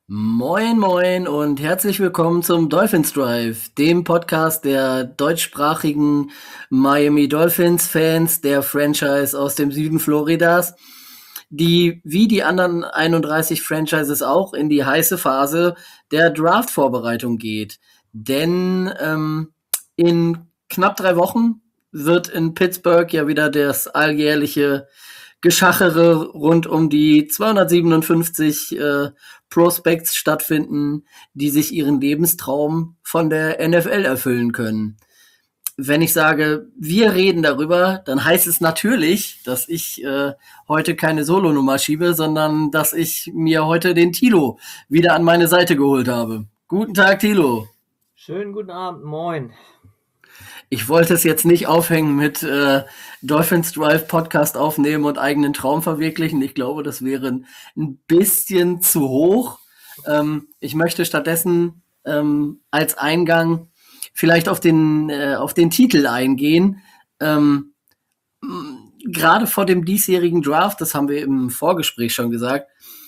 Moin, moin und herzlich willkommen zum Dolphins Drive, dem Podcast der deutschsprachigen Miami Dolphins Fans der Franchise aus dem Süden Floridas, die wie die anderen 31 Franchises auch in die heiße Phase der Draft-Vorbereitung geht. Denn in knapp 3 Wochen wird in Pittsburgh ja wieder das alljährliche Geschachere rund um die 257 Prospects stattfinden, die sich ihren Lebenstraum von der NFL erfüllen können. Wenn ich sage, wir reden darüber, dann heißt es natürlich, dass ich heute keine Solonummer schiebe, sondern dass ich mir heute den Tilo wieder an meine Seite geholt habe. Guten Tag, Tilo. Schönen guten Abend, moin. Ich wollte es jetzt nicht aufhängen mit Dolphins Drive Podcast aufnehmen und eigenen Traum verwirklichen. Ich glaube, das wäre ein bisschen zu hoch. Ich möchte stattdessen als Eingang vielleicht auf den Titel eingehen. Gerade vor dem diesjährigen Draft, das haben wir im Vorgespräch schon gesagt,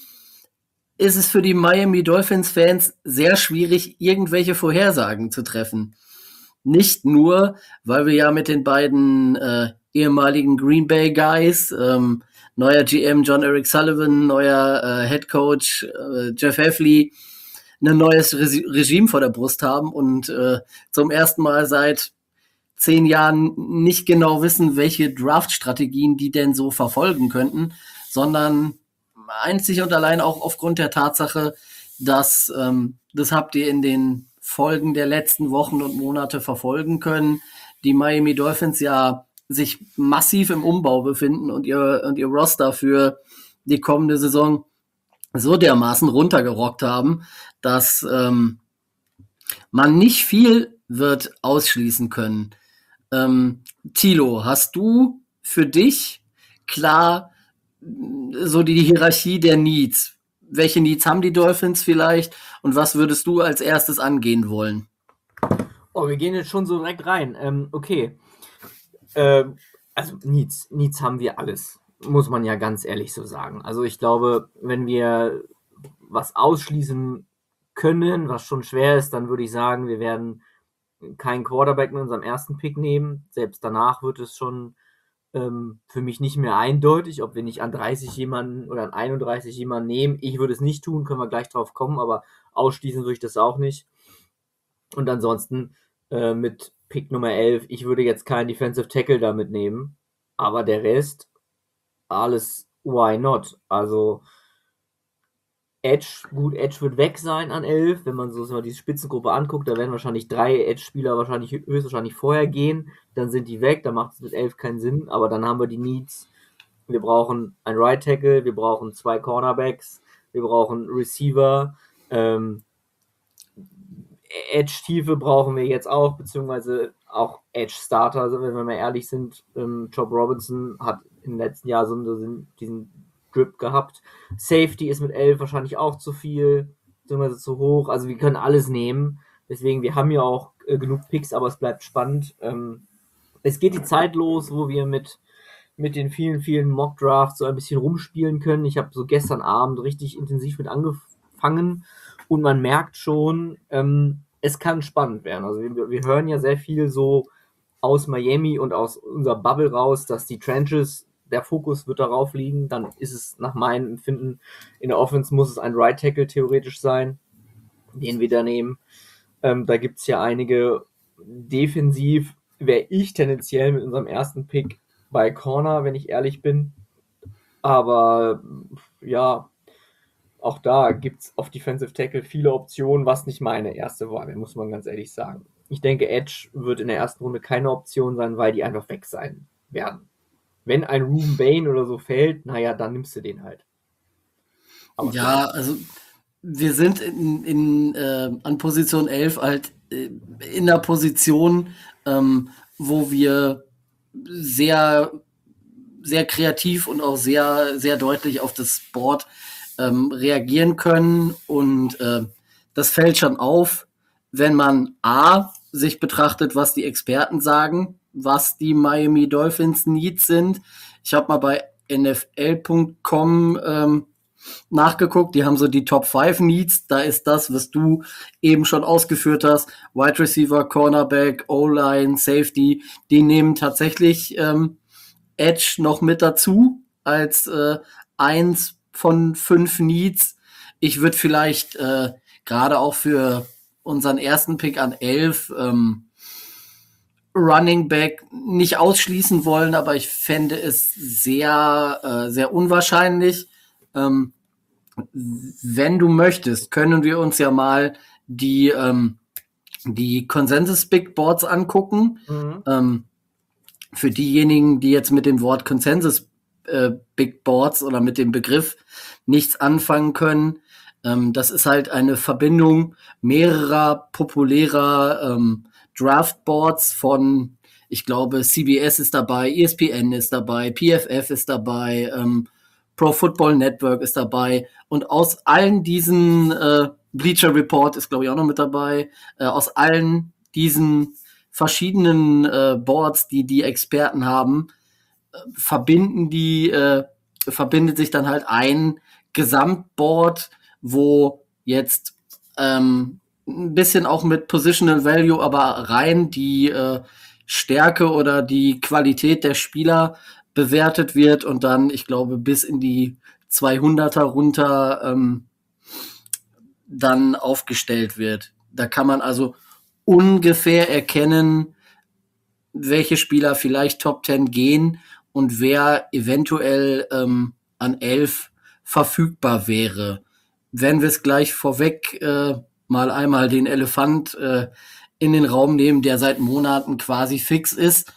ist es für die Miami Dolphins Fans sehr schwierig, irgendwelche Vorhersagen zu treffen. Nicht nur, weil wir ja mit den beiden ehemaligen Green Bay Guys, neuer GM John Eric Sullivan, neuer Head Coach Jeff Hafley, ein neues Regime vor der Brust haben und zum ersten Mal seit 10 Jahren nicht genau wissen, welche Draft-Strategien die denn so verfolgen könnten, sondern einzig und allein auch aufgrund der Tatsache, dass das habt ihr in den Folgen der letzten Wochen und Monate verfolgen können, die Miami Dolphins ja sich massiv im Umbau befinden und ihr Roster für die kommende Saison so dermaßen runtergerockt haben, dass man nicht viel wird ausschließen können. Thilo, hast du für dich klar so die Hierarchie der Needs? Welche Needs haben die Dolphins vielleicht und was würdest du als erstes angehen wollen? Oh, wir gehen jetzt schon so direkt rein. Okay. Also Needs haben wir alles, muss man ja ganz ehrlich so sagen. Also ich glaube, wenn wir was ausschließen können, was schon schwer ist, dann würde ich sagen, wir werden keinen Quarterback mit unserem ersten Pick nehmen. Selbst danach wird es schon für mich nicht mehr eindeutig, ob wir nicht an 30 jemanden oder an 31 jemanden nehmen. Ich würde es nicht tun, können wir gleich drauf kommen, aber ausschließen würde ich das auch nicht. Und ansonsten mit Pick Nummer 11, ich würde jetzt keinen Defensive Tackle damit nehmen, aber der Rest, alles why not? Also Edge, gut, Edge wird weg sein an 11, wenn man so sich mal diese Spitzengruppe anguckt, da werden wahrscheinlich 3 Edge-Spieler höchstwahrscheinlich vorher gehen, dann sind die weg, dann macht es mit 11 keinen Sinn, aber dann haben wir die Needs, wir brauchen ein Right Tackle, wir brauchen 2 Cornerbacks, wir brauchen Receiver, Edge-Tiefe brauchen wir jetzt auch, beziehungsweise auch Edge-Starter, also wenn wir mal ehrlich sind. Job Robinson hat im letzten Jahr so diesen Drip gehabt. Safety ist mit 11 wahrscheinlich auch zu viel, beziehungsweise zu hoch. Also wir können alles nehmen. Deswegen, wir haben ja auch genug Picks, aber es bleibt spannend. Es geht die Zeit los, wo wir mit den vielen, vielen Mock-Drafts so ein bisschen rumspielen können. Ich habe so gestern Abend richtig intensiv mit angefangen und man merkt schon, es kann spannend werden. Also wir hören ja sehr viel so aus Miami und aus unserer Bubble raus, dass die Trenches, der Fokus wird darauf liegen. Dann ist es nach meinem Empfinden, in der Offense muss es ein Right Tackle theoretisch sein, den wir da nehmen. Da gibt es ja einige. Defensiv wäre ich tendenziell mit unserem ersten Pick bei Corner, wenn ich ehrlich bin. Aber ja, auch da gibt es auf Defensive Tackle viele Optionen, was nicht meine erste Wahl wäre, muss man ganz ehrlich sagen. Ich denke, Edge wird in der ersten Runde keine Option sein, weil die einfach weg sein werden. Wenn ein Ruben Bain oder so fällt, naja, dann nimmst du den halt. Aber Ja, also wir sind an Position 11 halt in der Position, wo wir sehr, sehr kreativ und auch sehr, sehr deutlich auf das Board reagieren können. Und das fällt schon auf, wenn man A, sich betrachtet, was die Experten sagen, was die Miami Dolphins Needs sind. Ich habe mal bei NFL.com nachgeguckt, die haben so die Top 5 Needs, da ist das, was du eben schon ausgeführt hast, Wide Receiver, Cornerback, O-Line, Safety, die nehmen tatsächlich Edge noch mit dazu als 1 von 5 Needs. Ich würde vielleicht gerade auch für unseren ersten Pick an 11 Running Back nicht ausschließen wollen, aber ich fände es sehr, sehr unwahrscheinlich. Wenn du möchtest, können wir uns ja mal die Consensus Big Boards angucken. Für diejenigen, die jetzt mit dem Wort Consensus Big Boards oder mit dem Begriff nichts anfangen können, das ist halt eine Verbindung mehrerer populärer Draftboards von, ich glaube, CBS ist dabei, ESPN ist dabei, PFF ist dabei, Pro Football Network ist dabei und aus allen diesen Bleacher Report ist, glaube ich, auch noch mit dabei, aus allen diesen verschiedenen Boards, die Experten haben, verbindet sich dann halt ein Gesamtboard, wo jetzt ein bisschen auch mit Positional Value, aber rein die Stärke oder die Qualität der Spieler bewertet wird und dann, ich glaube, bis in die 200er runter dann aufgestellt wird. Da kann man also ungefähr erkennen, welche Spieler vielleicht Top 10 gehen und wer eventuell an 11 verfügbar wäre. Wenn wir es gleich vorweg mal einmal den Elefant in den Raum nehmen, der seit Monaten quasi fix ist,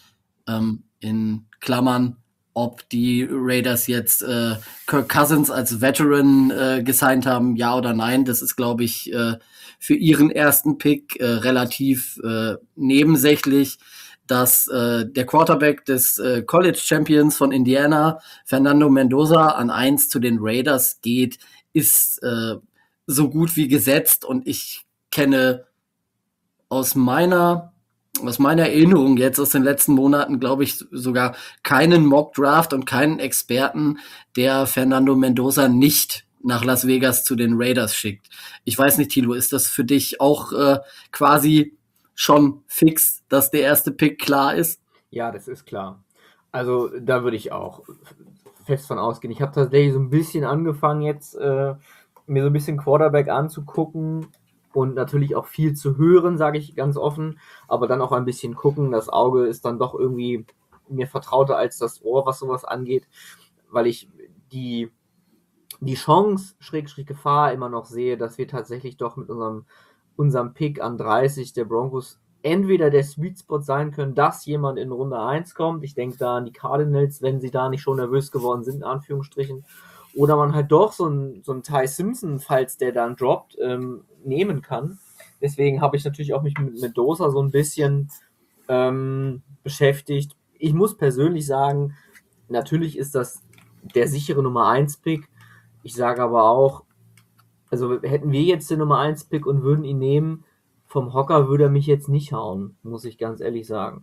in Klammern, ob die Raiders jetzt Kirk Cousins als Veteran gesigned haben, ja oder nein, das ist, glaube ich, für ihren ersten Pick relativ nebensächlich, dass der Quarterback des College Champions von Indiana, Fernando Mendoza, an 1 zu den Raiders geht, ist so gut wie gesetzt und ich kenne aus meiner Erinnerung jetzt aus den letzten Monaten, glaube ich, sogar keinen Mock-Draft und keinen Experten, der Fernando Mendoza nicht nach Las Vegas zu den Raiders schickt. Ich weiß nicht, Thilo, ist das für dich auch quasi schon fix, dass der erste Pick klar ist? Ja, das ist klar. Also da würde ich auch fest von ausgehen. Ich habe tatsächlich so ein bisschen angefangen jetzt, mir so ein bisschen Quarterback anzugucken und natürlich auch viel zu hören, sage ich ganz offen, aber dann auch ein bisschen gucken. Das Auge ist dann doch irgendwie mir vertrauter als das Ohr, was sowas angeht, weil ich die Chance, Schrägstrich Gefahr immer noch sehe, dass wir tatsächlich doch mit unserem Pick an 30 der Broncos entweder der Sweet Spot sein können, dass jemand in Runde 1 kommt. Ich denke da an die Cardinals, wenn sie da nicht schon nervös geworden sind, in Anführungsstrichen. Oder man halt doch so einen Ty Simpson, falls der dann droppt, nehmen kann. Deswegen habe ich natürlich auch mich mit Mendoza so ein bisschen beschäftigt. Ich muss persönlich sagen, natürlich ist das der sichere Nummer 1 Pick. Ich sage aber auch, also hätten wir jetzt den Nummer 1 Pick und würden ihn nehmen, vom Hocker würde er mich jetzt nicht hauen, muss ich ganz ehrlich sagen.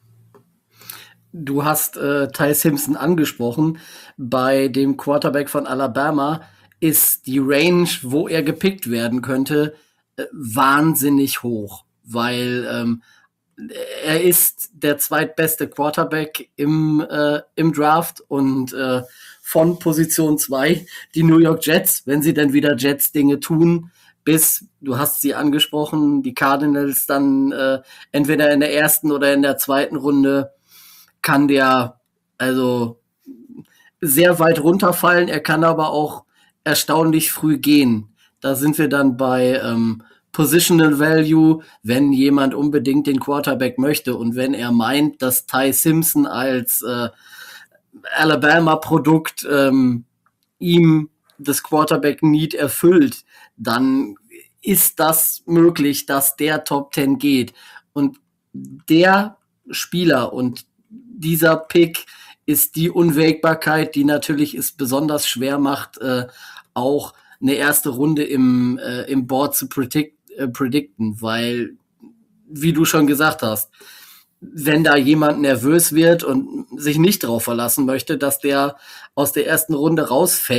Du hast Ty Simpson angesprochen. Bei dem Quarterback von Alabama ist die Range, wo er gepickt werden könnte, wahnsinnig hoch, weil er ist der zweitbeste Quarterback im Draft und von Position 2 die New York Jets, wenn sie dann wieder Jets-Dinge tun, bis, du hast sie angesprochen, die Cardinals dann entweder in der ersten oder in der zweiten Runde kann der also sehr weit runterfallen, er kann aber auch erstaunlich früh gehen. Da sind wir dann bei Positional Value, wenn jemand unbedingt den Quarterback möchte und wenn er meint, dass Ty Simpson als Alabama-Produkt ihm das Quarterback-Need erfüllt, dann ist das möglich, dass der Top 10 geht. Und der Spieler und dieser Pick ist die Unwägbarkeit, die natürlich es besonders schwer macht, auch eine erste Runde im Board zu predikten, weil, wie du schon gesagt hast, wenn da jemand nervös wird und sich nicht drauf verlassen möchte, dass der aus der ersten Runde rausfällt,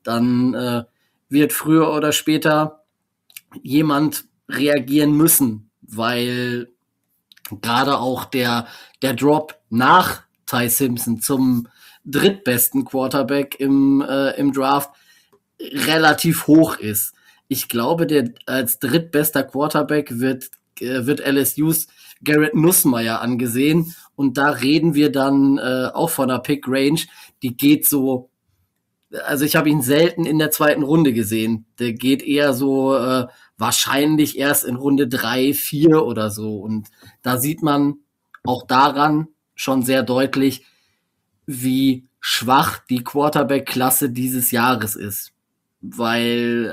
dann wird früher oder später jemand reagieren müssen, weil gerade auch der Drop nach Ty Simpson zum drittbesten Quarterback im Draft relativ hoch ist. Ich glaube, der als drittbester Quarterback wird LSUs Garrett Nussmeier angesehen. Und da reden wir dann auch von einer Pick-Range, die geht so, also ich habe ihn selten in der zweiten Runde gesehen. Der geht eher so wahrscheinlich erst in Runde 3, 4 oder so. Und da sieht man auch daran schon sehr deutlich, wie schwach die Quarterback-Klasse dieses Jahres ist. Weil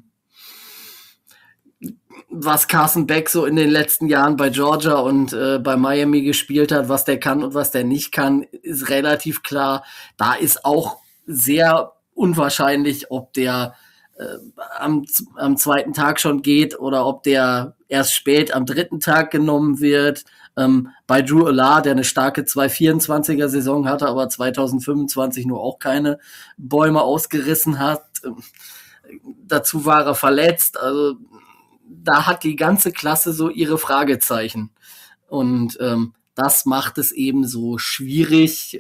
was Carson Beck so in den letzten Jahren bei Georgia und bei Miami gespielt hat, was der kann und was der nicht kann, ist relativ klar. Da ist auch sehr unwahrscheinlich, ob der am zweiten Tag schon geht oder ob der erst spät am dritten Tag genommen wird. Bei Drew Allar, der eine starke 224er Saison hatte, aber 2025 nur auch keine Bäume ausgerissen hat. Dazu war er verletzt. Also da hat die ganze Klasse so ihre Fragezeichen. Und das macht es eben so schwierig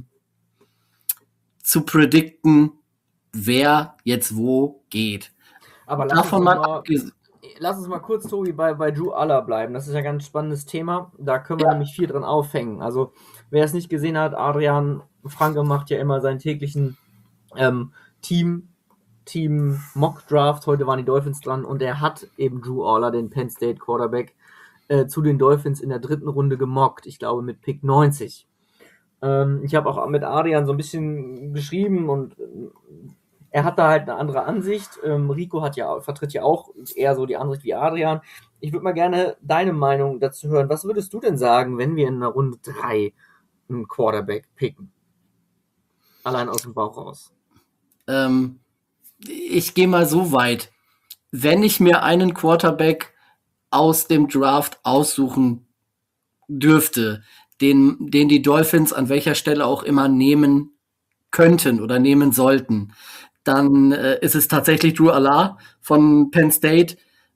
zu predikten, wer jetzt wo geht. Aber lass uns mal kurz, Tobi, bei Drew Allar bleiben. Das ist ja ein ganz spannendes Thema. Da können wir nämlich viel dran aufhängen. Also, wer es nicht gesehen hat, Adrian Franke macht ja immer seinen täglichen Team Mock Draft. Heute waren die Dolphins dran und er hat eben Drew Allar, den Penn State Quarterback, zu den Dolphins in der dritten Runde gemockt. Ich glaube mit Pick 90. Ich habe auch mit Adrian so ein bisschen geschrieben und er hat da halt eine andere Ansicht. Rico vertritt ja auch eher so die Ansicht wie Adrian. Ich würde mal gerne deine Meinung dazu hören. Was würdest du denn sagen, wenn wir in der Runde 3 einen Quarterback picken? Allein aus dem Bauch raus. Ich gehe mal so weit. Wenn ich mir einen Quarterback aus dem Draft aussuchen dürfte, den die Dolphins an welcher Stelle auch immer nehmen könnten oder nehmen sollten, dann ist es tatsächlich Drew Allar von Penn State.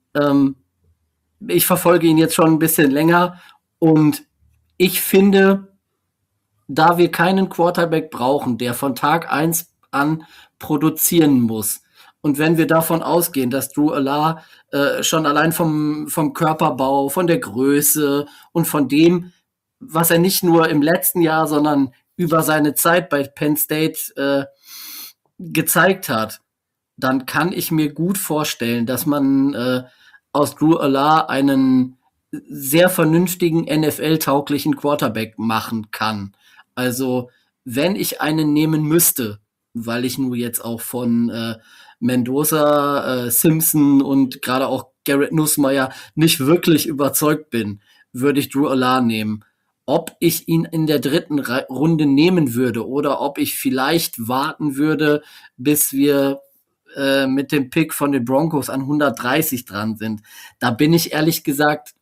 Ich verfolge ihn jetzt schon ein bisschen länger und ich finde, da wir keinen Quarterback brauchen, der von Tag 1 an produzieren muss, und wenn wir davon ausgehen, dass Drew Allar schon allein vom Körperbau, von der Größe und von dem, was er nicht nur im letzten Jahr, sondern über seine Zeit bei Penn State gezeigt hat, dann kann ich mir gut vorstellen, dass man aus Drew Allar einen sehr vernünftigen NFL-tauglichen Quarterback machen kann. Also wenn ich einen nehmen müsste, weil ich nur jetzt auch von Mendoza, Simpson und gerade auch Garrett Nussmeier nicht wirklich überzeugt bin, würde ich Drew Allar nehmen. Ob ich ihn in der dritten Runde nehmen würde oder ob ich vielleicht warten würde, bis wir mit dem Pick von den Broncos an 130 dran sind. Da bin ich ehrlich gesagt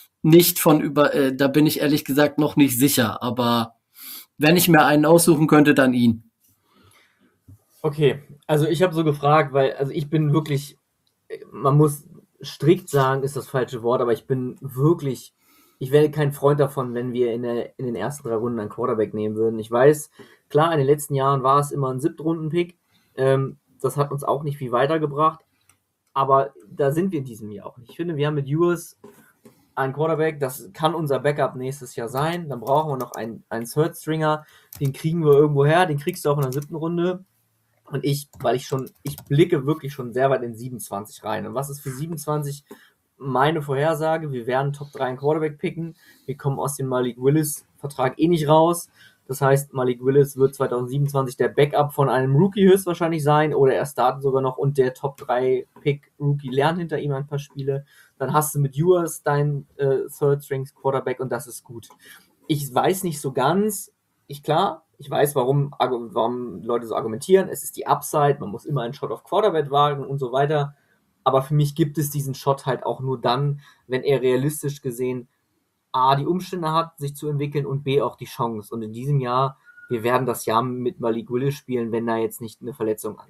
noch nicht sicher. Aber wenn ich mir einen aussuchen könnte, dann ihn. Okay, also ich habe so gefragt, weil, also ich bin wirklich, man muss strikt sagen, ist das falsche Wort, aber ich wäre kein Freund davon, wenn wir in den ersten 3 Runden einen Quarterback nehmen würden. Ich weiß, klar, in den letzten Jahren war es immer ein 7. Runden-Pick. Das hat uns auch nicht viel weitergebracht. Aber da sind wir in diesem Jahr auch nicht. Ich finde, wir haben mit Ewers einen Quarterback, das kann unser Backup nächstes Jahr sein. Dann brauchen wir noch einen Third-Stringer. Den kriegen wir irgendwo her. Den kriegst du auch in der 7. Runde. Und ich blicke wirklich schon sehr weit in 27 rein. Und was ist für 27 meine Vorhersage? Wir werden Top 3 einen Quarterback picken. Wir kommen aus dem Malik Willis-Vertrag nicht raus. Das heißt, Malik Willis wird 2027 der Backup von einem Rookie höchstwahrscheinlich sein oder er startet sogar noch und der Top 3 Pick Rookie lernt hinter ihm ein paar Spiele. Dann hast du mit Ewers deinen Third Strings Quarterback und das ist gut. Ich weiß nicht so ganz, ich weiß, warum Leute so argumentieren. Es ist die Upside, man muss immer einen Shot auf Quarterback wagen und so weiter. Aber für mich gibt es diesen Shot halt auch nur dann, wenn er realistisch gesehen A, die Umstände hat, sich zu entwickeln und B, auch die Chance. Und in diesem Jahr, wir werden das Jahr mit Malik Willis spielen, wenn da jetzt nicht eine Verletzung ansteht.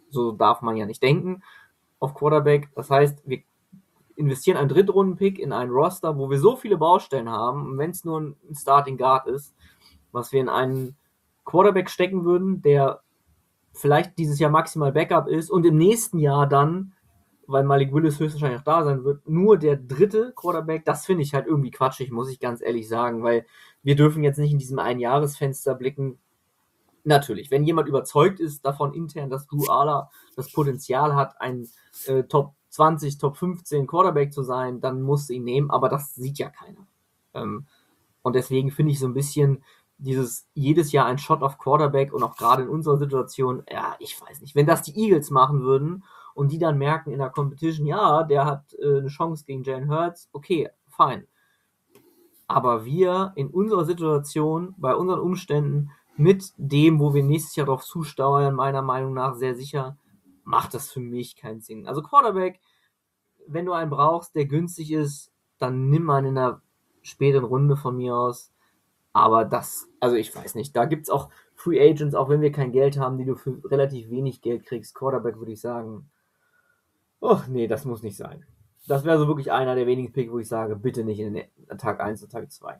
so darf man ja nicht denken auf Quarterback. Das heißt, wir investieren einen Drittrunden-Pick in einen Roster, wo wir so viele Baustellen haben, wenn es nur ein Starting Guard ist, was wir in einen Quarterback stecken würden, der vielleicht dieses Jahr maximal Backup ist und im nächsten Jahr dann, weil Malik Willis höchstwahrscheinlich auch da sein wird, nur der dritte Quarterback, das finde ich halt irgendwie quatschig, muss ich ganz ehrlich sagen, weil wir dürfen jetzt nicht in diesem Einjahresfenster blicken. Natürlich, wenn jemand überzeugt ist davon intern, dass Drew Aller das Potenzial hat, ein Top 20, Top 15 Quarterback zu sein, dann musst du ihn nehmen, aber das sieht ja keiner. Und deswegen finde ich so ein bisschen dieses jedes Jahr ein Shot auf Quarterback und auch gerade in unserer Situation, ja, ich weiß nicht, wenn das die Eagles machen würden und die dann merken in der Competition, ja, der hat eine Chance gegen Jalen Hurts, okay, fein. Aber wir in unserer Situation, bei unseren Umständen, mit dem, wo wir nächstes Jahr drauf zusteuern, meiner Meinung nach sehr sicher, macht das für mich keinen Sinn. Also Quarterback, wenn du einen brauchst, der günstig ist, dann nimm einen in einer späteren Runde von mir aus. Aber das, also ich weiß nicht, da gibt es auch Free Agents, auch wenn wir kein Geld haben, die du für relativ wenig Geld kriegst. Quarterback würde ich sagen, oh nee, das muss nicht sein. Das wäre so wirklich einer der wenigen Picks, wo ich sage, bitte nicht in Tag 1 und Tag 2.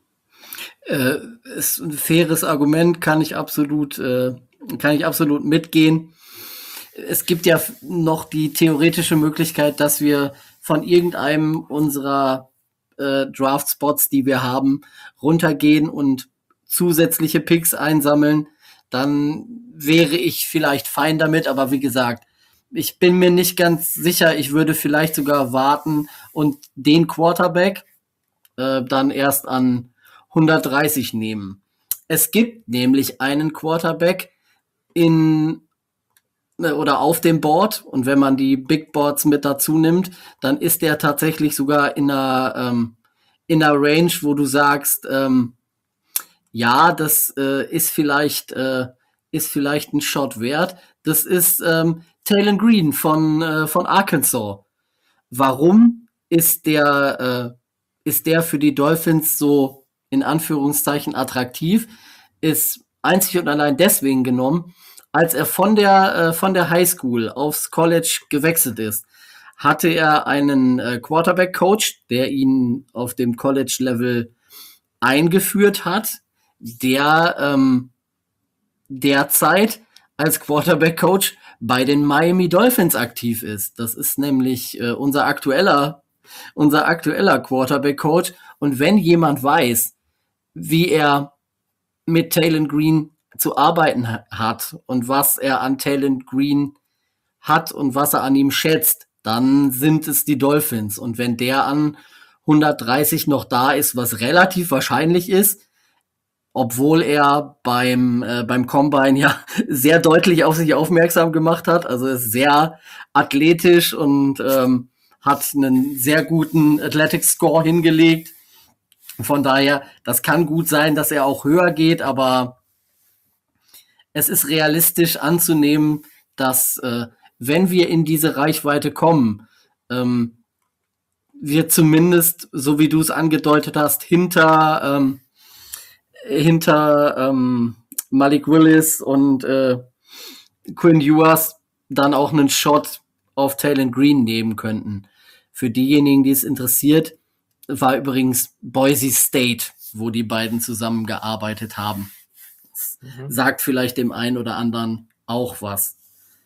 Ist ein faires Argument, kann ich absolut mitgehen. Es gibt ja noch die theoretische Möglichkeit, dass wir von irgendeinem unserer Draft-Spots, die wir haben, runtergehen und zusätzliche Picks einsammeln. Dann wäre ich vielleicht fein damit, aber wie gesagt, ich bin mir nicht ganz sicher. Ich würde vielleicht sogar warten und den Quarterback dann erst an 130 nehmen. Es gibt nämlich einen Quarterback oder auf dem Board, und wenn man die Big Boards mit dazu nimmt, dann ist der tatsächlich sogar in einer Range, wo du sagst, ja, das ist vielleicht ein Shot wert. Das ist Taylon Green von Arkansas. Warum ist der für die Dolphins so in Anführungszeichen attraktiv? Ist einzig und allein deswegen genommen, als er von der High School aufs College gewechselt ist, hatte er einen Quarterback-Coach, der ihn auf dem College-Level eingeführt hat, der derzeit als Quarterback-Coach bei den Miami Dolphins aktiv ist. Das ist nämlich unser aktueller Quarterback-Coach. Und wenn jemand weiß, wie er mit Taylon Green zu arbeiten hat und was er an Taylon Green hat und was er an ihm schätzt, dann sind es die Dolphins. Und wenn der an 130 noch da ist, was relativ wahrscheinlich ist, obwohl er beim Combine ja sehr deutlich auf sich aufmerksam gemacht hat, also ist sehr athletisch und hat einen sehr guten Athletic Score hingelegt. Von daher, das kann gut sein, dass er auch höher geht, aber es ist realistisch anzunehmen, dass wenn wir in diese Reichweite kommen, wir zumindest, so wie du es angedeutet hast, hinter Malik Willis und Quinn Ewers dann auch einen Shot auf Taylon Green nehmen könnten. Für diejenigen, die es interessiert, war übrigens Boise State, wo die beiden zusammengearbeitet haben. Das sagt vielleicht dem einen oder anderen auch was.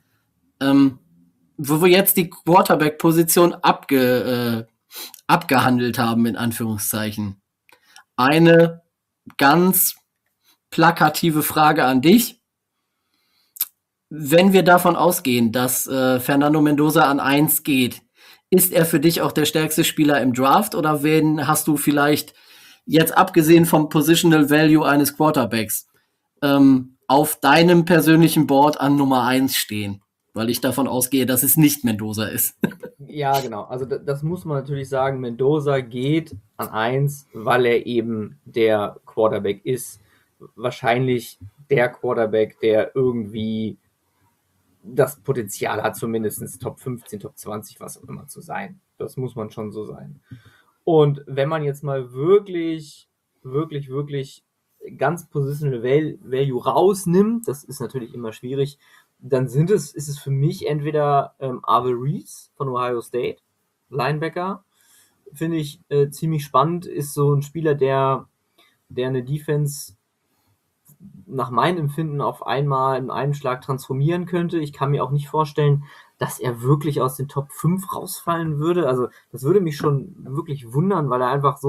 Wo wir jetzt die Quarterback-Position abgehandelt haben, in Anführungszeichen. Eine ganz plakative Frage an dich. Wenn wir davon ausgehen, dass Fernando Mendoza an 1 geht, ist er für dich auch der stärkste Spieler im Draft oder wen hast du vielleicht, jetzt abgesehen vom Positional Value eines Quarterbacks, auf deinem persönlichen Board an Nummer 1 stehen? Weil ich davon ausgehe, dass es nicht Mendoza ist. Ja, genau. Also das muss man natürlich sagen. Mendoza geht an 1, weil er eben der Quarterback ist. Wahrscheinlich der Quarterback, der irgendwie das Potenzial hat, zumindest Top 15, Top 20, was auch immer zu sein. Das muss man schon so sein. Und wenn man jetzt mal wirklich ganz Positional Value rausnimmt, das ist natürlich immer schwierig, dann ist es für mich entweder Arvel Reese von Ohio State, Linebacker, finde ich ziemlich spannend, ist so ein Spieler, der eine Defense nach meinem Empfinden auf einmal in einem Schlag transformieren könnte. Ich kann mir auch nicht vorstellen, dass er wirklich aus den Top 5 rausfallen würde. Also das würde mich schon wirklich wundern, weil er einfach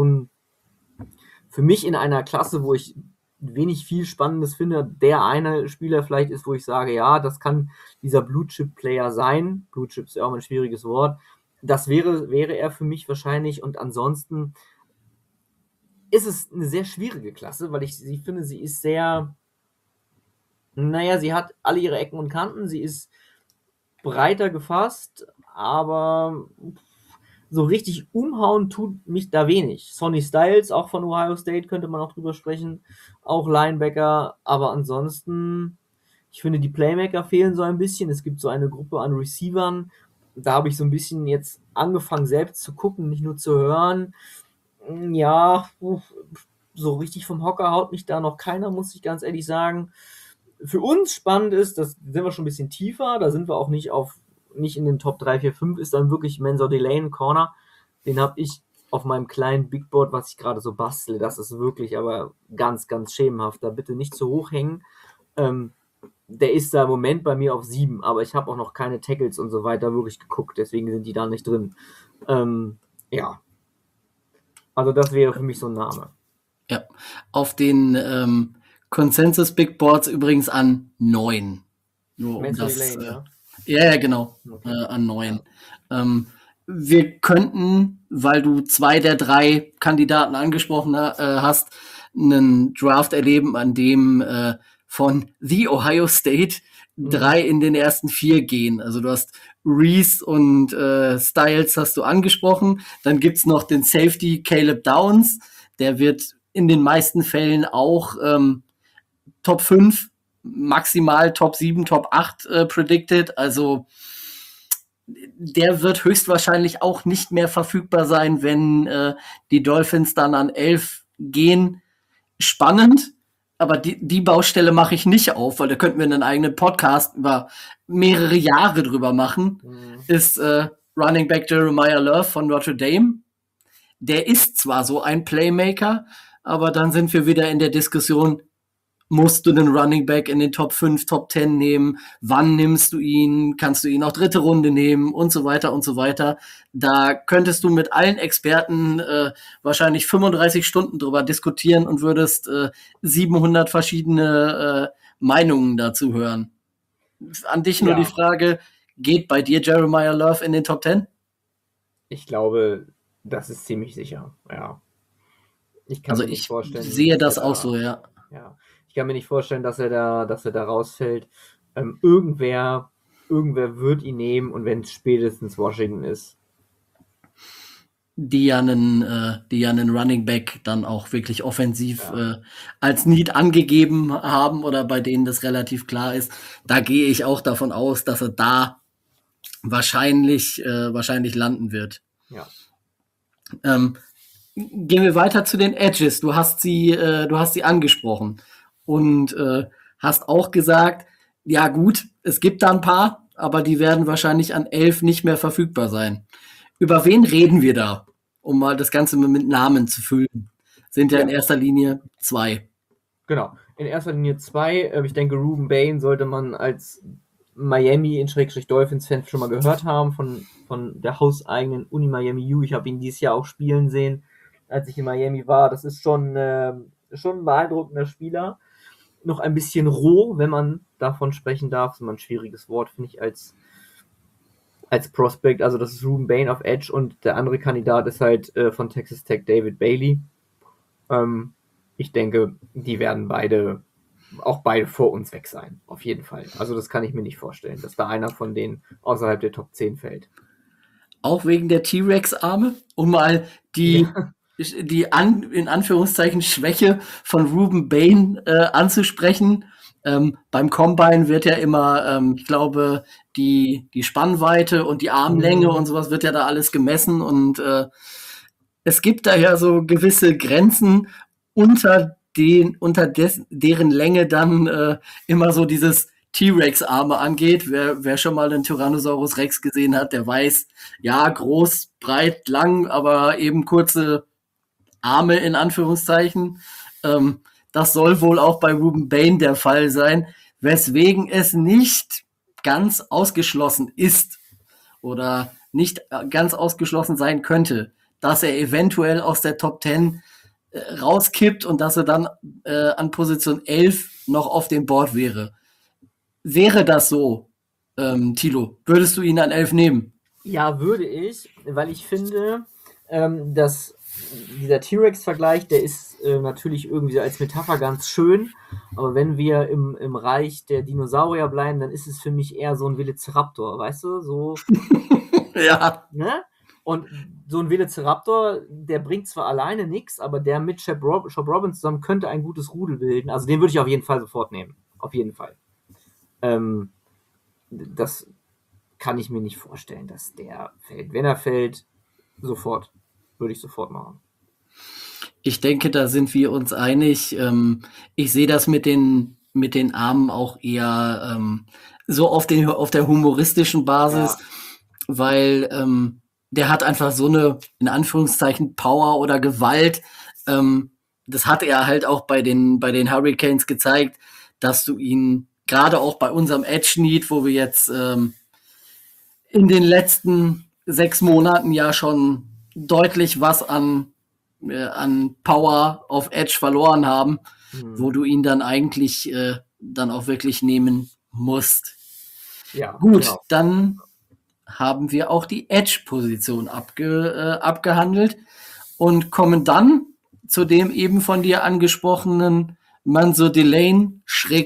für mich in einer Klasse, wo ich wenig viel Spannendes finde, der eine Spieler vielleicht ist, wo ich sage, ja, das kann dieser Blue-Chip-Player sein. Blue-Chip ist ja auch ein schwieriges Wort. Das wäre er für mich wahrscheinlich, und ansonsten ist es eine sehr schwierige Klasse, weil sie finde, sie ist sehr, sie hat alle ihre Ecken und Kanten, sie ist breiter gefasst, aber so richtig umhauen tut mich da wenig. Sonny Styles, auch von Ohio State, könnte man auch drüber sprechen, auch Linebacker, aber ansonsten, ich finde, die Playmaker fehlen so ein bisschen. Es gibt so eine Gruppe an Receivern, da habe ich so ein bisschen jetzt angefangen, selbst zu gucken, nicht nur zu hören. Ja, so richtig vom Hocker haut mich da noch keiner, muss ich ganz ehrlich sagen. Für uns spannend ist, das sind wir schon ein bisschen tiefer, da sind wir auch nicht in den Top 3, 4, 5, ist dann wirklich Menzo Delane Corner. Den habe ich auf meinem kleinen Big Board, was ich gerade so bastle. Das ist wirklich aber ganz, ganz schemenhaft. Da bitte nicht zu hoch hängen. Der ist da im Moment bei mir auf 7, aber ich habe auch noch keine Tackles und so weiter wirklich geguckt, deswegen sind die da nicht drin. Ja. Also das wäre für mich so ein Name. Ja, auf den Consensus Big Boards übrigens an 9. Nur um das, Lane, ja, genau, okay. An 9. Ja. Wir könnten, weil du 2 der 3 Kandidaten angesprochen hast, einen Draft erleben, an dem von The Ohio State 3 in den ersten 4 gehen. Also du hast Reese und Styles hast du angesprochen. Dann gibt's noch den Safety Caleb Downs. Der wird in den meisten Fällen auch Top 5, maximal Top 7, Top 8 predicted. Also der wird höchstwahrscheinlich auch nicht mehr verfügbar sein, wenn die Dolphins dann an 11 gehen. Spannend, aber die Baustelle mache ich nicht auf, weil da könnten wir einen eigenen Podcast über mehrere Jahre drüber machen. Ist Running Back Jeremiah Love von Notre Dame. Der ist zwar so ein Playmaker, aber dann sind wir wieder in der Diskussion, musst du den Running Back in den Top 5, Top 10 nehmen? Wann nimmst du ihn? Kannst du ihn auch 3. Runde nehmen? Und so weiter und so weiter. Da könntest du mit allen Experten wahrscheinlich 35 Stunden drüber diskutieren und würdest 700 verschiedene Meinungen dazu hören. An dich nur die Frage, geht bei dir Jeremiah Love in den Top 10? Ich glaube, das ist ziemlich sicher, ja. Ich sehe das auch so, ja. Ja. Ich kann mir nicht vorstellen, dass er da rausfällt. Irgendwer wird ihn nehmen, und wenn es spätestens Washington ist. Die ja einen Running Back dann auch wirklich offensiv als Need angegeben haben oder bei denen das relativ klar ist. Da gehe ich auch davon aus, dass er da wahrscheinlich landen wird. Ja. Gehen wir weiter zu den Edges. Du hast sie angesprochen und hast auch gesagt, ja gut, es gibt da ein paar, aber die werden wahrscheinlich an 11 nicht mehr verfügbar sein. Über wen reden wir da, um mal das Ganze mit Namen zu füllen? Sind ja in erster Linie 2. Genau, in erster Linie 2. Ich denke, Ruben Bain sollte man als Miami Dolphins-Fan schon mal gehört haben, von der hauseigenen Uni Miami U. Ich habe ihn dieses Jahr auch spielen sehen, als ich in Miami war. Das ist schon ein beeindruckender Spieler. Noch ein bisschen roh, wenn man davon sprechen darf. Das ist immer ein schwieriges Wort, finde ich, als Prospect. Also das ist Ruben Bain auf Edge, und der andere Kandidat ist halt von Texas Tech David Bailey. Ich denke, die werden beide vor uns weg sein, auf jeden Fall. Also das kann ich mir nicht vorstellen, dass da einer von denen außerhalb der Top 10 fällt. Auch wegen der T-Rex-Arme, um mal die in Anführungszeichen Schwäche von Ruben Bain anzusprechen. Beim Combine wird ja immer, ich glaube, die Spannweite und die Armlänge und sowas wird ja da alles gemessen, und es gibt da ja so gewisse Grenzen, unter deren Länge dann immer so dieses T-Rex-Arme angeht. Wer schon mal einen Tyrannosaurus Rex gesehen hat, der weiß, ja, groß, breit, lang, aber eben kurze Arme in Anführungszeichen. Das soll wohl auch bei Ruben Bain der Fall sein, weswegen es nicht ganz ausgeschlossen ist oder nicht ganz ausgeschlossen sein könnte, dass er eventuell aus der Top 10 rauskippt und dass er dann an Position 11 noch auf dem Board wäre. Wäre das so, Thilo, würdest du ihn an 11 nehmen? Ja, würde ich, weil ich finde, dass dieser T-Rex-Vergleich, der ist natürlich irgendwie als Metapher ganz schön, aber wenn wir im Reich der Dinosaurier bleiben, dann ist es für mich eher so ein Velociraptor, weißt du? So, Ja. ne? Und so ein Velociraptor, der bringt zwar alleine nichts, aber der mit Chop Robin zusammen könnte ein gutes Rudel bilden. Also den würde ich auf jeden Fall sofort nehmen. Auf jeden Fall. Das kann ich mir nicht vorstellen, dass der fällt. Wenn er fällt, sofort. Würde ich sofort machen. Ich denke, da sind wir uns einig. Ich sehe das mit den Armen auch eher so auf der humoristischen Basis, weil der hat einfach so eine, in Anführungszeichen, Power oder Gewalt. Das hat er halt auch bei den Hurricanes gezeigt, dass du ihn gerade auch bei unserem Edge Need, wo wir jetzt in den letzten 6 Monaten ja schon deutlich was an Power auf Edge verloren haben, wo du ihn dann eigentlich dann auch wirklich nehmen musst. Ja, gut, genau. Dann haben wir auch die Edge-Position abgehandelt und kommen dann zu dem eben von dir angesprochenen Mansour Delane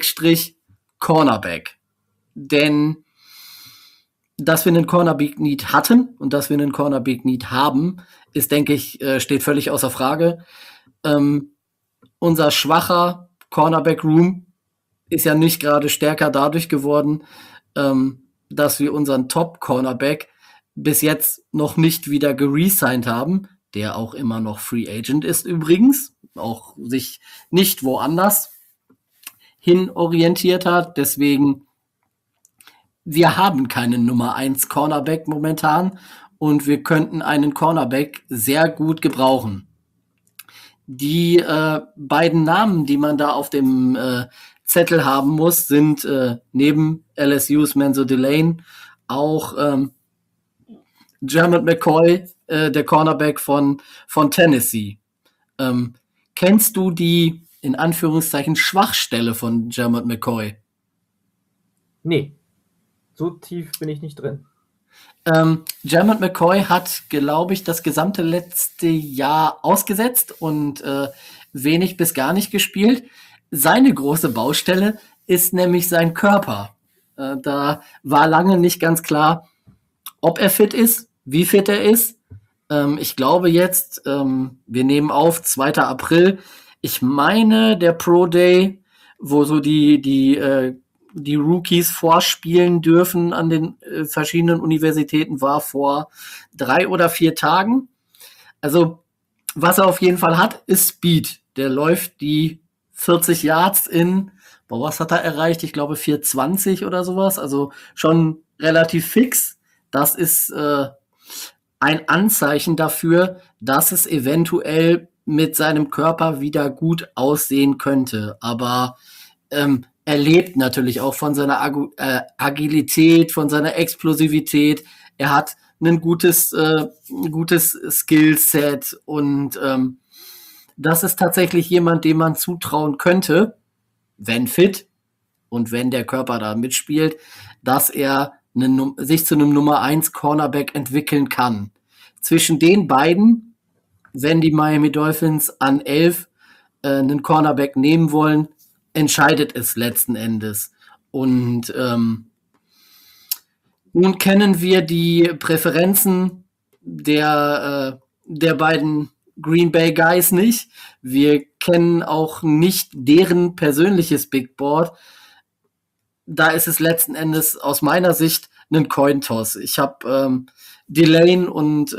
/ Cornerback. Denn dass wir einen Cornerback-Need hatten und dass wir einen Cornerback-Need haben, ist, denke ich, steht völlig außer Frage. Unser schwacher Cornerback-Room ist ja nicht gerade stärker dadurch geworden, dass wir unseren Top-Cornerback bis jetzt noch nicht wieder geresigned haben, der auch immer noch Free Agent ist übrigens, auch sich nicht woanders hin orientiert hat. Deswegen, wir haben keinen Nummer 1 Cornerback momentan und wir könnten einen Cornerback sehr gut gebrauchen. Die beiden Namen, die man da auf dem Zettel haben muss, sind neben LSU's Mansour Delane auch Jermod McCoy, der Cornerback von Tennessee. Kennst du die, in Anführungszeichen, Schwachstelle von Jermod McCoy? Nee, so tief bin ich nicht drin. Jermod McCoy hat, glaube ich, das gesamte letzte Jahr ausgesetzt und wenig bis gar nicht gespielt. Seine große Baustelle ist nämlich sein Körper. Da war lange nicht ganz klar, ob er fit ist, wie fit er ist. Ich glaube jetzt, wir nehmen auf, 2. April. Ich meine, der Pro Day, wo so die Rookies vorspielen dürfen an den verschiedenen Universitäten, war vor 3 oder 4 Tagen. Also, was er auf jeden Fall hat, ist Speed. Der läuft die 40 Yards in, was hat er erreicht? Ich glaube 4,20 oder sowas. Also schon relativ fix. Das ist ein Anzeichen dafür, dass es eventuell mit seinem Körper wieder gut aussehen könnte. Aber er lebt natürlich auch von seiner Agilität, von seiner Explosivität. Er hat ein gutes Skillset und das ist tatsächlich jemand, dem man zutrauen könnte, wenn fit und wenn der Körper da mitspielt, dass er sich zu einem Nummer 1 Cornerback entwickeln kann. Zwischen den beiden, wenn die Miami Dolphins an 11 einen Cornerback nehmen wollen, entscheidet es letzten Endes. Und nun kennen wir die Präferenzen der beiden Green Bay Guys nicht. Wir kennen auch nicht deren persönliches Big Board. Da ist es letzten Endes aus meiner Sicht ein Cointoss. Ich habe Delane und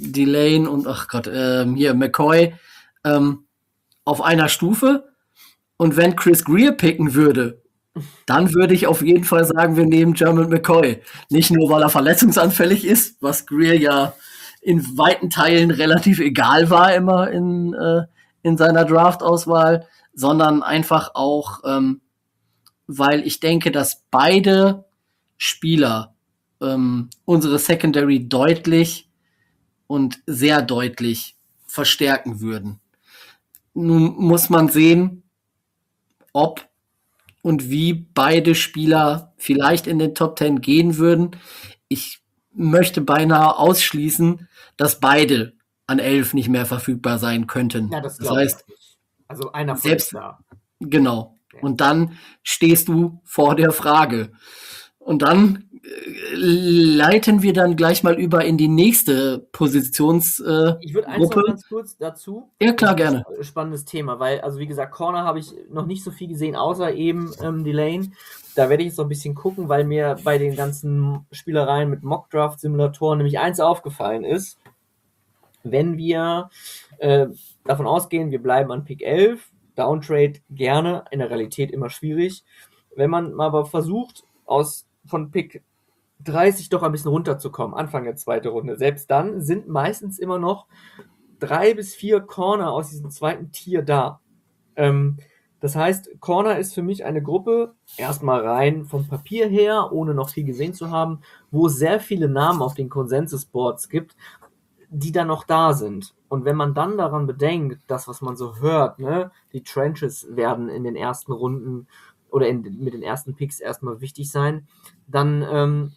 McCoy auf einer Stufe, Und wenn Chris Greer picken würde, dann würde ich auf jeden Fall sagen, wir nehmen German McCoy. Nicht nur, weil er verletzungsanfällig ist, was Greer ja in weiten Teilen relativ egal war immer in seiner Draft-Auswahl, sondern einfach auch, weil ich denke, dass beide Spieler unsere Secondary deutlich und sehr deutlich verstärken würden. Nun muss man sehen, ob und wie beide Spieler vielleicht in den Top 10 gehen würden. Ich möchte beinahe ausschließen, dass beide an 11 nicht mehr verfügbar sein könnten. Ja, das Das glaube ich heißt, nicht. Also einer von selbst ist da. genau. Ja. Und dann stehst du vor der Frage. Und dann leiten wir dann gleich mal über in die nächste Positionsgruppe. Ich würde eins noch ganz kurz dazu. Ja, klar, Das ist gerne. ein spannendes Thema, weil, also wie gesagt, Corner habe ich noch nicht so viel gesehen, außer eben die Lane. Da werde ich jetzt noch ein bisschen gucken, weil mir bei den ganzen Spielereien mit Mock-Draft-Simulatoren nämlich eins aufgefallen ist. Wenn wir davon ausgehen, wir bleiben an Pick 11, Downtrade gerne, in der Realität immer schwierig. Wenn man aber versucht, von Pick 30 doch ein bisschen runterzukommen, Anfang der zweiten Runde, selbst dann sind meistens immer noch 3 bis 4 Corner aus diesem zweiten Tier da. Das heißt, Corner ist für mich eine Gruppe, erstmal rein vom Papier her, ohne noch viel gesehen zu haben, wo es sehr viele Namen auf den Consensus-Boards gibt, die dann noch da sind. Und wenn man dann daran bedenkt, das, was man so hört, ne, die Trenches werden in den ersten Runden oder mit den ersten Picks erstmal wichtig sein, dann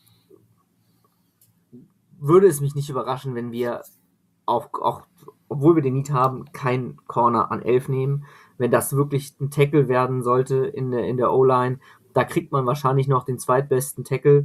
würde es mich nicht überraschen, wenn wir auch obwohl wir den Need haben, keinen Corner an 11 nehmen. Wenn das wirklich ein Tackle werden sollte in der O-Line, da kriegt man wahrscheinlich noch den zweitbesten Tackle.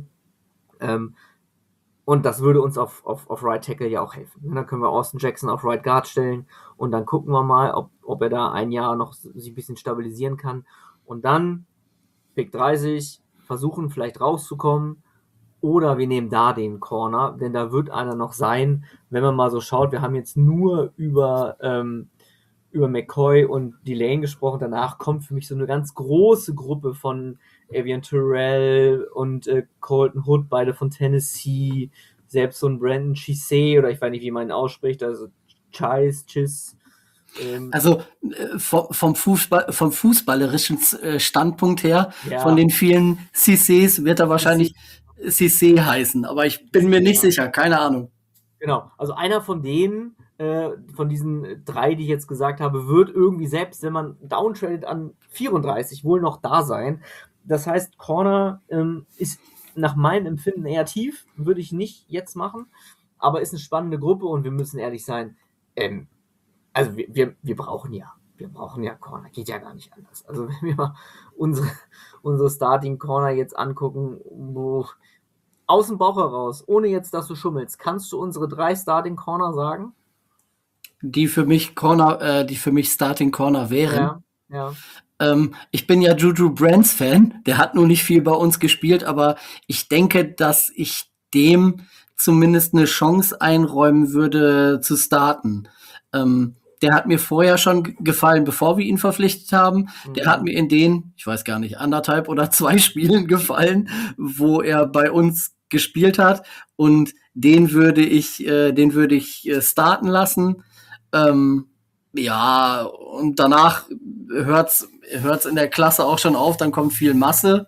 Und das würde uns auf Right Tackle ja auch helfen. Und dann können wir Austin Jackson auf Right Guard stellen und dann gucken wir mal, ob er da ein Jahr noch sich ein bisschen stabilisieren kann. Und dann Pick 30, versuchen vielleicht rauszukommen. Oder wir nehmen da den Corner, denn da wird einer noch sein, wenn man mal so schaut, wir haben jetzt nur über McCoy und Delane gesprochen, danach kommt für mich so eine ganz große Gruppe von Avian Terrell und Colton Hood, beide von Tennessee, selbst so ein Brandon Chisee, oder ich weiß nicht, wie man ihn ausspricht, also Chiss. Also vom fußballerischen Standpunkt her, Ja. von den vielen Cissés wird er wahrscheinlich Cissé heißen, aber ich bin mir nicht sicher, keine Ahnung. Genau, also einer von denen, von diesen 3, die ich jetzt gesagt habe, wird irgendwie, selbst wenn man downtradet an 34, wohl noch da sein. Das heißt, Corner ist nach meinem Empfinden eher tief, würde ich nicht jetzt machen, aber ist eine spannende Gruppe und wir müssen ehrlich sein, also wir brauchen ja Corner, geht ja gar nicht anders. Also wenn wir mal unsere Starting Corner jetzt angucken, aus dem Bauch heraus, ohne jetzt, dass du schummelst, kannst du unsere 3 Starting Corner sagen? Die für mich Starting Corner wären. Ja. Ich bin ja Juju Brands Fan, der hat nur nicht viel bei uns gespielt, aber ich denke, dass ich dem zumindest eine Chance einräumen würde zu starten. Der hat mir vorher schon gefallen, bevor wir ihn verpflichtet haben. Der hat mir in den, ich weiß gar nicht, 1,5 oder 2 Spielen gefallen, wo er bei uns gespielt hat. Und den würde ich starten lassen. Ja, und danach hört's in der Klasse auch schon auf, dann kommt viel Masse.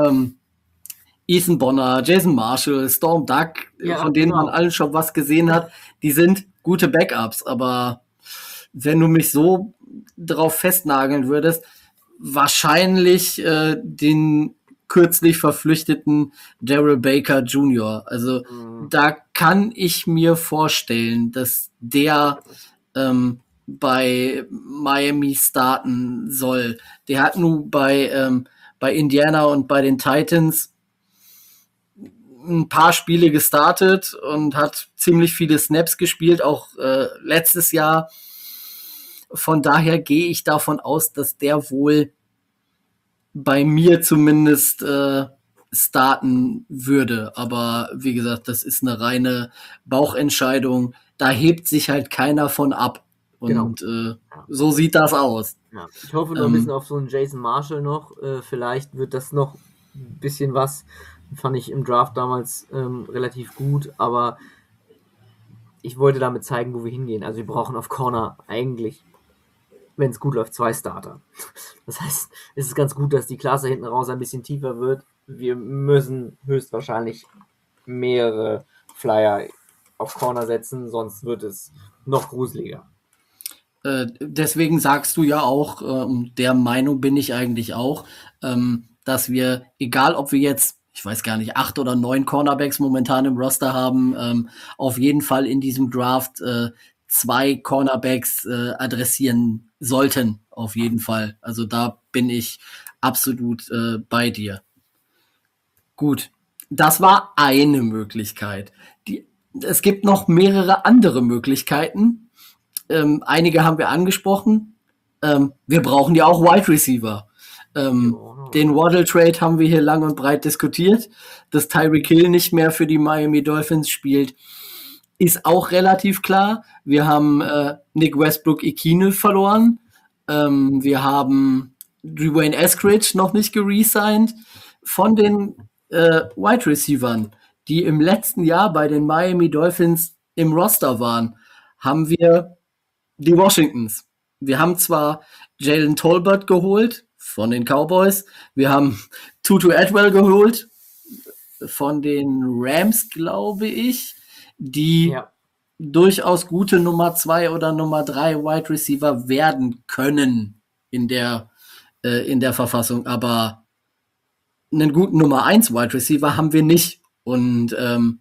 Ethan Bonner, Jason Marshall, Storm Duck, von denen man allen schon was gesehen hat, die sind gute Backups, aber wenn du mich so drauf festnageln würdest, wahrscheinlich den kürzlich verpflichteten Darrell Baker Jr. Also da kann ich mir vorstellen, dass der bei Miami starten soll. Der hat nun bei Indiana und bei den Titans ein paar Spiele gestartet und hat ziemlich viele Snaps gespielt, auch letztes Jahr. Von daher gehe ich davon aus, dass der wohl bei mir zumindest starten würde. Aber wie gesagt, das ist eine reine Bauchentscheidung. Da hebt sich halt keiner von ab. Und so sieht das aus. Ja. Ich hoffe nur ein bisschen auf so einen Jason Marshall noch. Vielleicht wird das noch ein bisschen was. Fand ich im Draft damals relativ gut, aber ich wollte damit zeigen, wo wir hingehen. Also wir brauchen auf Corner eigentlich, wenn es gut läuft, 2 Starter. Das heißt, es ist ganz gut, dass die Klasse hinten raus ein bisschen tiefer wird. Wir müssen höchstwahrscheinlich mehrere Flyer auf Corner setzen, sonst wird es noch gruseliger. Deswegen sagst du ja auch, der Meinung bin ich eigentlich auch, dass wir, egal ob wir jetzt, ich weiß gar nicht, 8 oder 9 Cornerbacks momentan im Roster haben, auf jeden Fall in diesem Draft 2 Cornerbacks adressieren sollten, auf jeden Fall. Also da bin ich absolut bei dir. Gut, das war eine Möglichkeit. Es gibt noch mehrere andere Möglichkeiten. Einige haben wir angesprochen. Wir brauchen ja auch Wide Receiver. Den Waddle-Trade haben wir hier lang und breit diskutiert. Dass Tyreek Hill nicht mehr für die Miami Dolphins spielt, ist auch relativ klar. Wir haben Nick Westbrook-Ikhine verloren. Wir haben Dwayne Eskridge noch nicht geresigned. Von den Wide Receivern, die im letzten Jahr bei den Miami Dolphins im Roster waren, haben wir die Washingtons. Wir haben zwar Jalen Tolbert geholt von den Cowboys, wir haben Tutu Atwell geholt von den Rams, glaube ich, die durchaus gute Nummer 2 oder Nummer 3 Wide Receiver werden können in der Verfassung, aber einen guten Nummer 1 Wide Receiver haben wir nicht. Und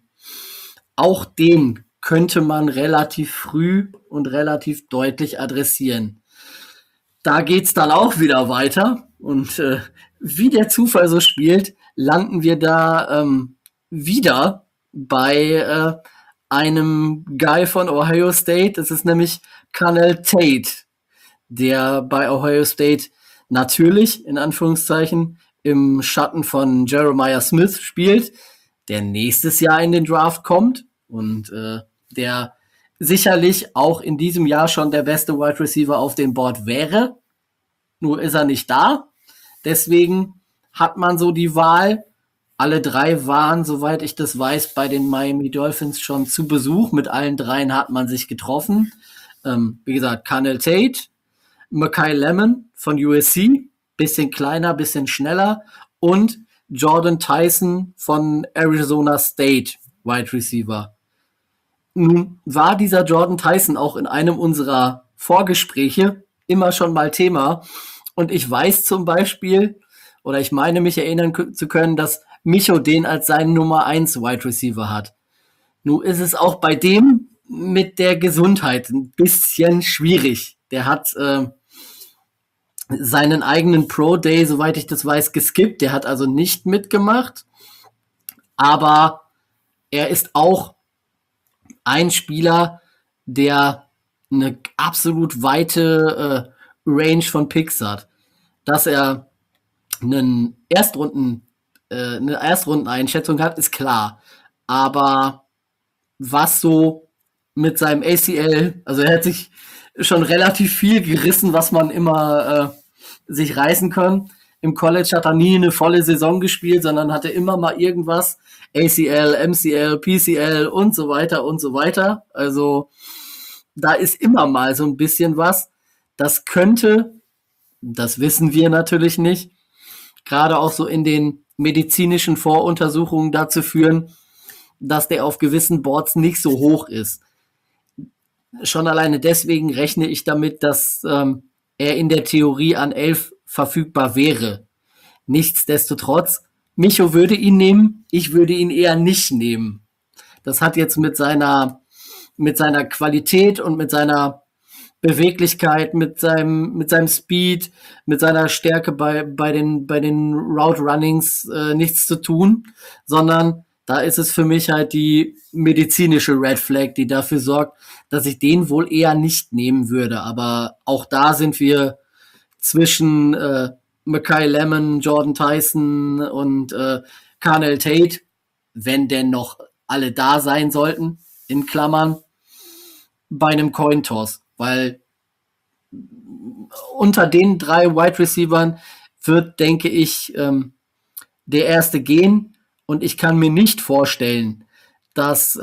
auch den könnte man relativ früh und relativ deutlich adressieren. Da geht's dann auch wieder weiter. Und wie der Zufall so spielt, landen wir da wieder bei einem Guy von Ohio State. Das ist nämlich Carnell Tate, der bei Ohio State natürlich, in Anführungszeichen, im Schatten von Jeremiah Smith spielt, der nächstes Jahr in den Draft kommt und der sicherlich auch in diesem Jahr schon der beste Wide Receiver auf dem Board wäre. Nur ist er nicht da. Deswegen hat man so die Wahl. Alle 3 waren, soweit ich das weiß, bei den Miami Dolphins schon zu Besuch. Mit allen 3 hat man sich getroffen. Wie gesagt, Carnell Tate, Makai Lemon von USC, bisschen kleiner, bisschen schneller, und Jordan Tyson von Arizona State, Wide Receiver. Nun war dieser Jordan Tyson auch in einem unserer Vorgespräche immer schon mal Thema. Und ich weiß zum Beispiel, oder ich meine mich erinnern zu können, dass Micho den als seinen Nummer 1 Wide Receiver hat. Nun ist es auch bei dem mit der Gesundheit ein bisschen schwierig. Der hat seinen eigenen Pro Day, soweit ich das weiß, geskippt. Der hat also nicht mitgemacht. Aber er ist auch ein Spieler, der eine absolut weite Range von Picks hat. Dass er eine Erstrundeneinschätzung hat, ist klar. Aber was so mit seinem ACL, also er hat sich schon relativ viel gerissen, was man immer sich reißen kann. Im College hat er nie eine volle Saison gespielt, sondern hatte immer mal irgendwas. ACL, MCL, PCL und so weiter und so weiter. Also da ist immer mal so ein bisschen was. Das könnte, das wissen wir natürlich nicht, gerade auch so in den medizinischen Voruntersuchungen dazu führen, dass der auf gewissen Boards nicht so hoch ist. Schon alleine deswegen rechne ich damit, dass er in der Theorie an 11 verfügbar wäre. Nichtsdestotrotz, Micho würde ihn nehmen, ich würde ihn eher nicht nehmen. Das hat jetzt mit seiner Qualität und mit seiner Beweglichkeit, mit seinem Speed, mit seiner Stärke bei den Route Runnings nichts zu tun, sondern da ist es für mich halt die medizinische Red Flag, die dafür sorgt, dass ich den wohl eher nicht nehmen würde. Aber auch da sind wir zwischen Makai Lemon, Jordan Tyson und Carnell Tate, wenn denn noch alle da sein sollten, in Klammern, bei einem Cointoss. Weil unter den 3 Wide Receivern wird, denke ich, der erste gehen. Und ich kann mir nicht vorstellen, dass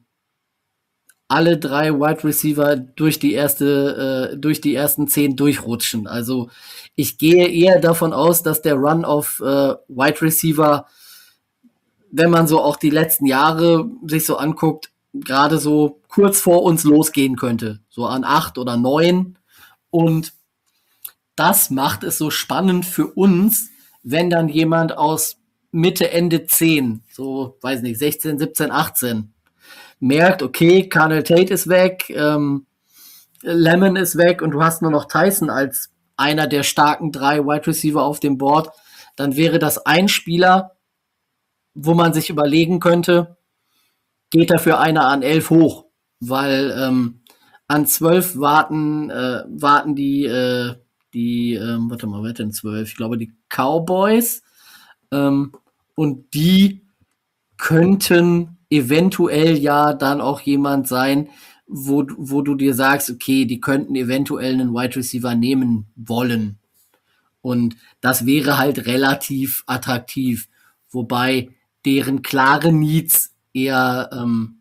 alle 3 Wide Receiver durch die ersten 10 durchrutschen. Also ich gehe eher davon aus, dass der Run auf Wide Receiver, wenn man so auch die letzten Jahre sich so anguckt, gerade so kurz vor uns losgehen könnte. So an 8 oder 9. Und das macht es so spannend für uns, wenn dann jemand aus Mitte, Ende 10, so, weiß nicht, 16, 17, 18, merkt, okay, Carnell Tate ist weg, Lemon ist weg und du hast nur noch Tyson als einer der starken 3 Wide Receiver auf dem Board, dann wäre das ein Spieler, wo man sich überlegen könnte, geht dafür einer an 11 hoch, weil an 12 warten warte mal, wer hat denn 12? Ich glaube, die Cowboys. Und die könnten eventuell ja dann auch jemand sein, wo du dir sagst, okay, die könnten eventuell einen Wide Receiver nehmen wollen. Und das wäre halt relativ attraktiv, wobei deren klare Needs eher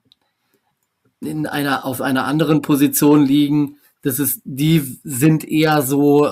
auf einer anderen Position liegen. Die sind eher so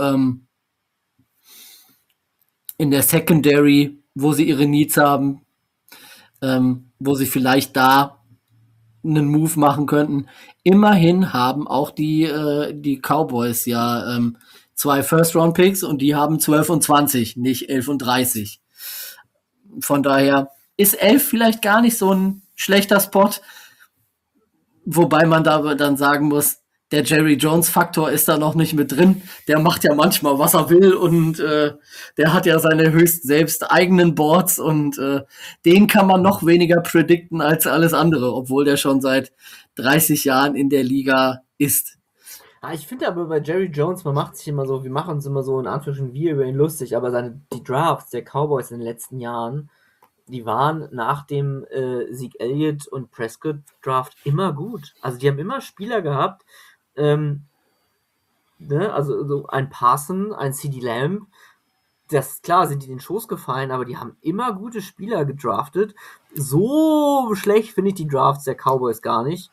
in der Secondary, wo sie ihre Needs haben, wo sie vielleicht da einen Move machen könnten. Immerhin haben auch die Cowboys ja 2 First-Round-Picks und die haben 12 und 20, nicht 11 und 30. Von daher ist 11 vielleicht gar nicht so ein schlechter Spot, wobei man da dann sagen muss, der Jerry Jones-Faktor ist da noch nicht mit drin. Der macht ja manchmal, was er will und der hat ja seine höchst selbst eigenen Boards und den kann man noch weniger predikten als alles andere, obwohl der schon seit 30 Jahren in der Liga ist. Ja, ich finde aber bei Jerry Jones, wir machen uns immer so in Anführungsstrichen wir über ihn lustig, aber die Drafts der Cowboys in den letzten Jahren, die waren nach dem Zeke Elliott und Prescott Draft immer gut. Also die haben immer Spieler gehabt, ne? Also so ein Parson, ein CeeDee Lamb, das klar sind die in den Schoß gefallen, aber die haben immer gute Spieler gedraftet. So schlecht finde ich die Drafts der Cowboys gar nicht.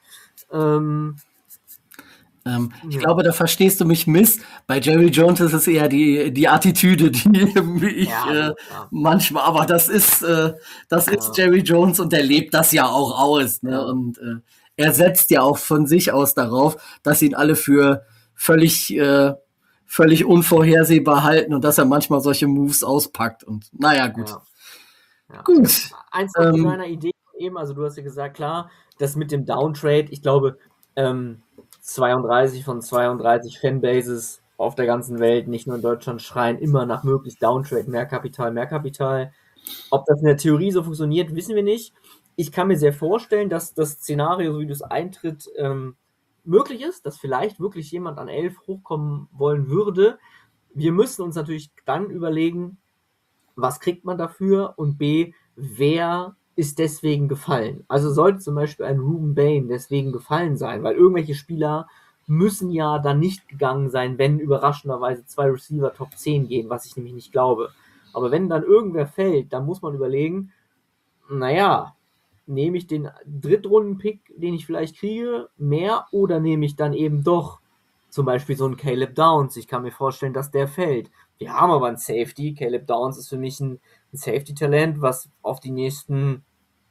Ich glaube, da verstehst du mich miss. Bei Jerry Jones ist es eher die Attitüde, die ich manchmal, aber das ist Jerry Jones und der lebt das ja auch aus. Ne? Ja. Und er setzt ja auch von sich aus darauf, dass ihn alle für völlig unvorhersehbar halten und dass er manchmal solche Moves auspackt. Und naja, gut. Ja. Gut. Eins von meiner Idee eben, also du hast ja gesagt, klar, das mit dem Downtrade, ich glaube, 32 von 32 Fanbases auf der ganzen Welt, nicht nur in Deutschland, schreien immer nach möglichst Downtrade, mehr Kapital, mehr Kapital. Ob das in der Theorie so funktioniert, wissen wir nicht. Ich kann mir sehr vorstellen, dass das Szenario, so wie das eintritt, möglich ist, dass vielleicht wirklich jemand an 11 hochkommen wollen würde. Wir müssen uns natürlich dann überlegen, was kriegt man dafür und B, wer ist deswegen gefallen. Also sollte zum Beispiel ein Ruben Bain deswegen gefallen sein, weil irgendwelche Spieler müssen ja dann nicht gegangen sein, wenn überraschenderweise 2 Receiver Top 10 gehen, was ich nämlich nicht glaube. Aber wenn dann irgendwer fällt, dann muss man überlegen, naja, nehme ich den Drittrunden-Pick, den ich vielleicht kriege, mehr oder nehme ich dann eben doch zum Beispiel so einen Caleb Downs. Ich kann mir vorstellen, dass der fällt. Wir haben aber einen Safety. Caleb Downs ist für mich ein Safety-Talent, was auf die nächsten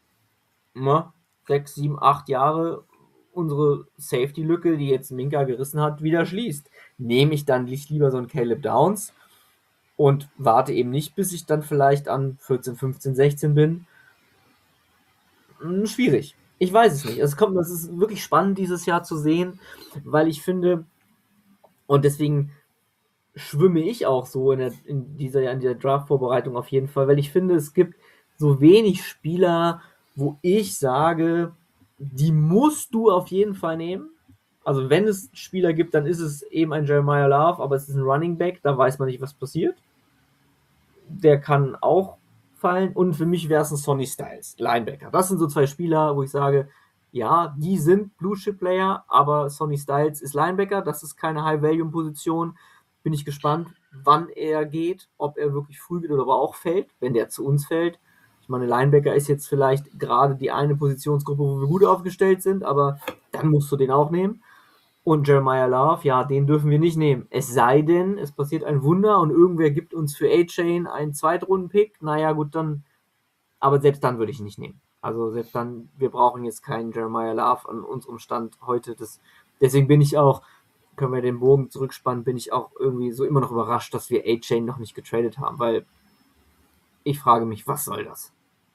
6, 7, 8 Jahre unsere Safety-Lücke, die jetzt Minka gerissen hat, wieder schließt. Nehme ich dann nicht lieber so einen Caleb Downs und warte eben nicht, bis ich dann vielleicht an 14, 15, 16 bin. Schwierig. Ich weiß es nicht. Es ist wirklich spannend dieses Jahr zu sehen, weil ich finde, und deswegen schwimme ich auch so in dieser Draft-Vorbereitung auf jeden Fall, weil ich finde, es gibt so wenig Spieler, wo ich sage, die musst du auf jeden Fall nehmen. Also wenn es Spieler gibt, dann ist es eben ein Jeremiah Love, aber es ist ein Running Back, da weiß man nicht, was passiert. Der kann auch fallen und für mich wäre es ein Sonny Styles, Linebacker. Das sind so 2 Spieler, wo ich sage, Ja, die sind Blue-Chip-Player, aber Sonny Styles ist Linebacker, das ist keine High-Volume-Position. Bin ich gespannt, wann er geht, ob er wirklich früh geht oder aber auch fällt, wenn der zu uns fällt. Ich meine, Linebacker ist jetzt vielleicht gerade die eine Positionsgruppe, wo wir gut aufgestellt sind, aber dann musst du den auch nehmen. Und Jeremiah Love, ja, den dürfen wir nicht nehmen. Es sei denn, es passiert ein Wunder und irgendwer gibt uns für A-Chain einen Zweitrunden-Pick. Naja, gut, dann, aber selbst dann würde ich ihn nicht nehmen. Also selbst dann, wir brauchen jetzt keinen Jeremiah Love an unserem Stand heute. Deswegen bin ich auch, können wir den Bogen zurückspannen, bin ich auch irgendwie so immer noch überrascht, dass wir A-Chain noch nicht getradet haben, weil ich frage mich, was soll das?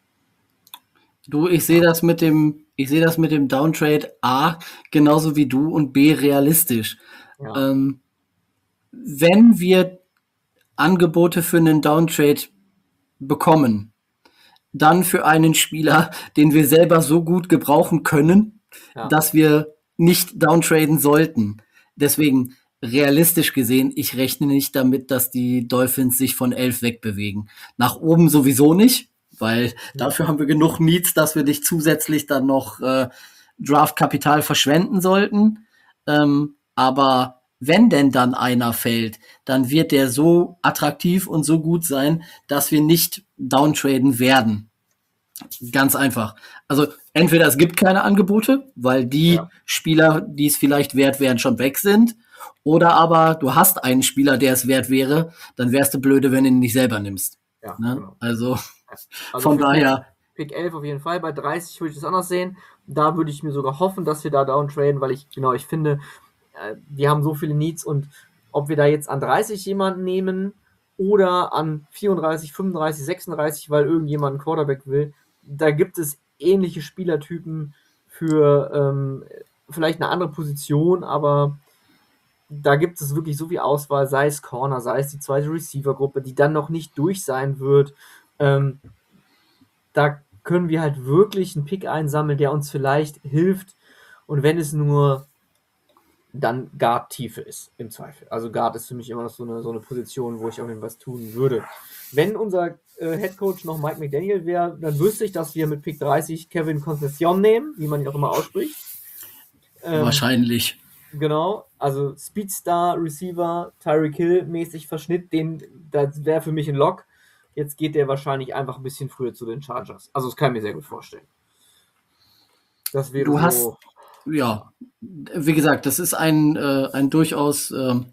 Du, ich sehe das mit dem Downtrade A genauso wie du und B realistisch. Ja, Wenn wir Angebote für einen Downtrade bekommen, dann für einen Spieler, den wir selber so gut gebrauchen können, ja, dass wir nicht downtraden sollten. Deswegen realistisch gesehen, ich rechne nicht damit, dass die Dolphins sich von 11 wegbewegen. Nach oben sowieso nicht, weil dafür haben wir genug Needs, dass wir nicht zusätzlich dann noch Draftkapital verschwenden sollten. Aber wenn denn dann einer fällt, dann wird der so attraktiv und so gut sein, dass wir nicht downtraden werden. Ganz einfach. Also entweder es gibt keine Angebote, weil die Spieler, die es vielleicht wert wären, schon weg sind, oder aber du hast einen Spieler, der es wert wäre, dann wärst du blöde, wenn du ihn nicht selber nimmst. ja, Ne? genau. Also Also von daher, Pick 11 auf jeden Fall. Bei 30 würde ich das anders sehen. Da würde ich mir sogar hoffen, dass wir da downtraden, weil ich finde, wir haben so viele Needs und ob wir da jetzt an 30 jemanden nehmen oder an 34, 35, 36, weil irgendjemand einen Quarterback will, da gibt es ähnliche Spielertypen für vielleicht eine andere Position, aber da gibt es wirklich so viel Auswahl, sei es Corner, sei es die zweite Receiver-Gruppe, die dann noch nicht durch sein wird. Da können wir halt wirklich einen Pick einsammeln, der uns vielleicht hilft. Und wenn es nur dann Guard-Tiefe ist, im Zweifel. Also Guard ist für mich immer noch so eine Position, wo ich auch was tun würde. Wenn unser Headcoach noch Mike McDaniel wäre, dann wüsste ich, dass wir mit Pick 30 Kevin Concession nehmen, wie man ihn auch immer ausspricht. wahrscheinlich. Genau, also Speedstar, Receiver, Tyreek Hill mäßig Verschnitt, das wäre für mich ein Lock. Jetzt geht der wahrscheinlich einfach ein bisschen früher zu den Chargers. Also das kann ich mir sehr gut vorstellen. Das wäre Du hast, so. ja, wie gesagt, das ist ein durchaus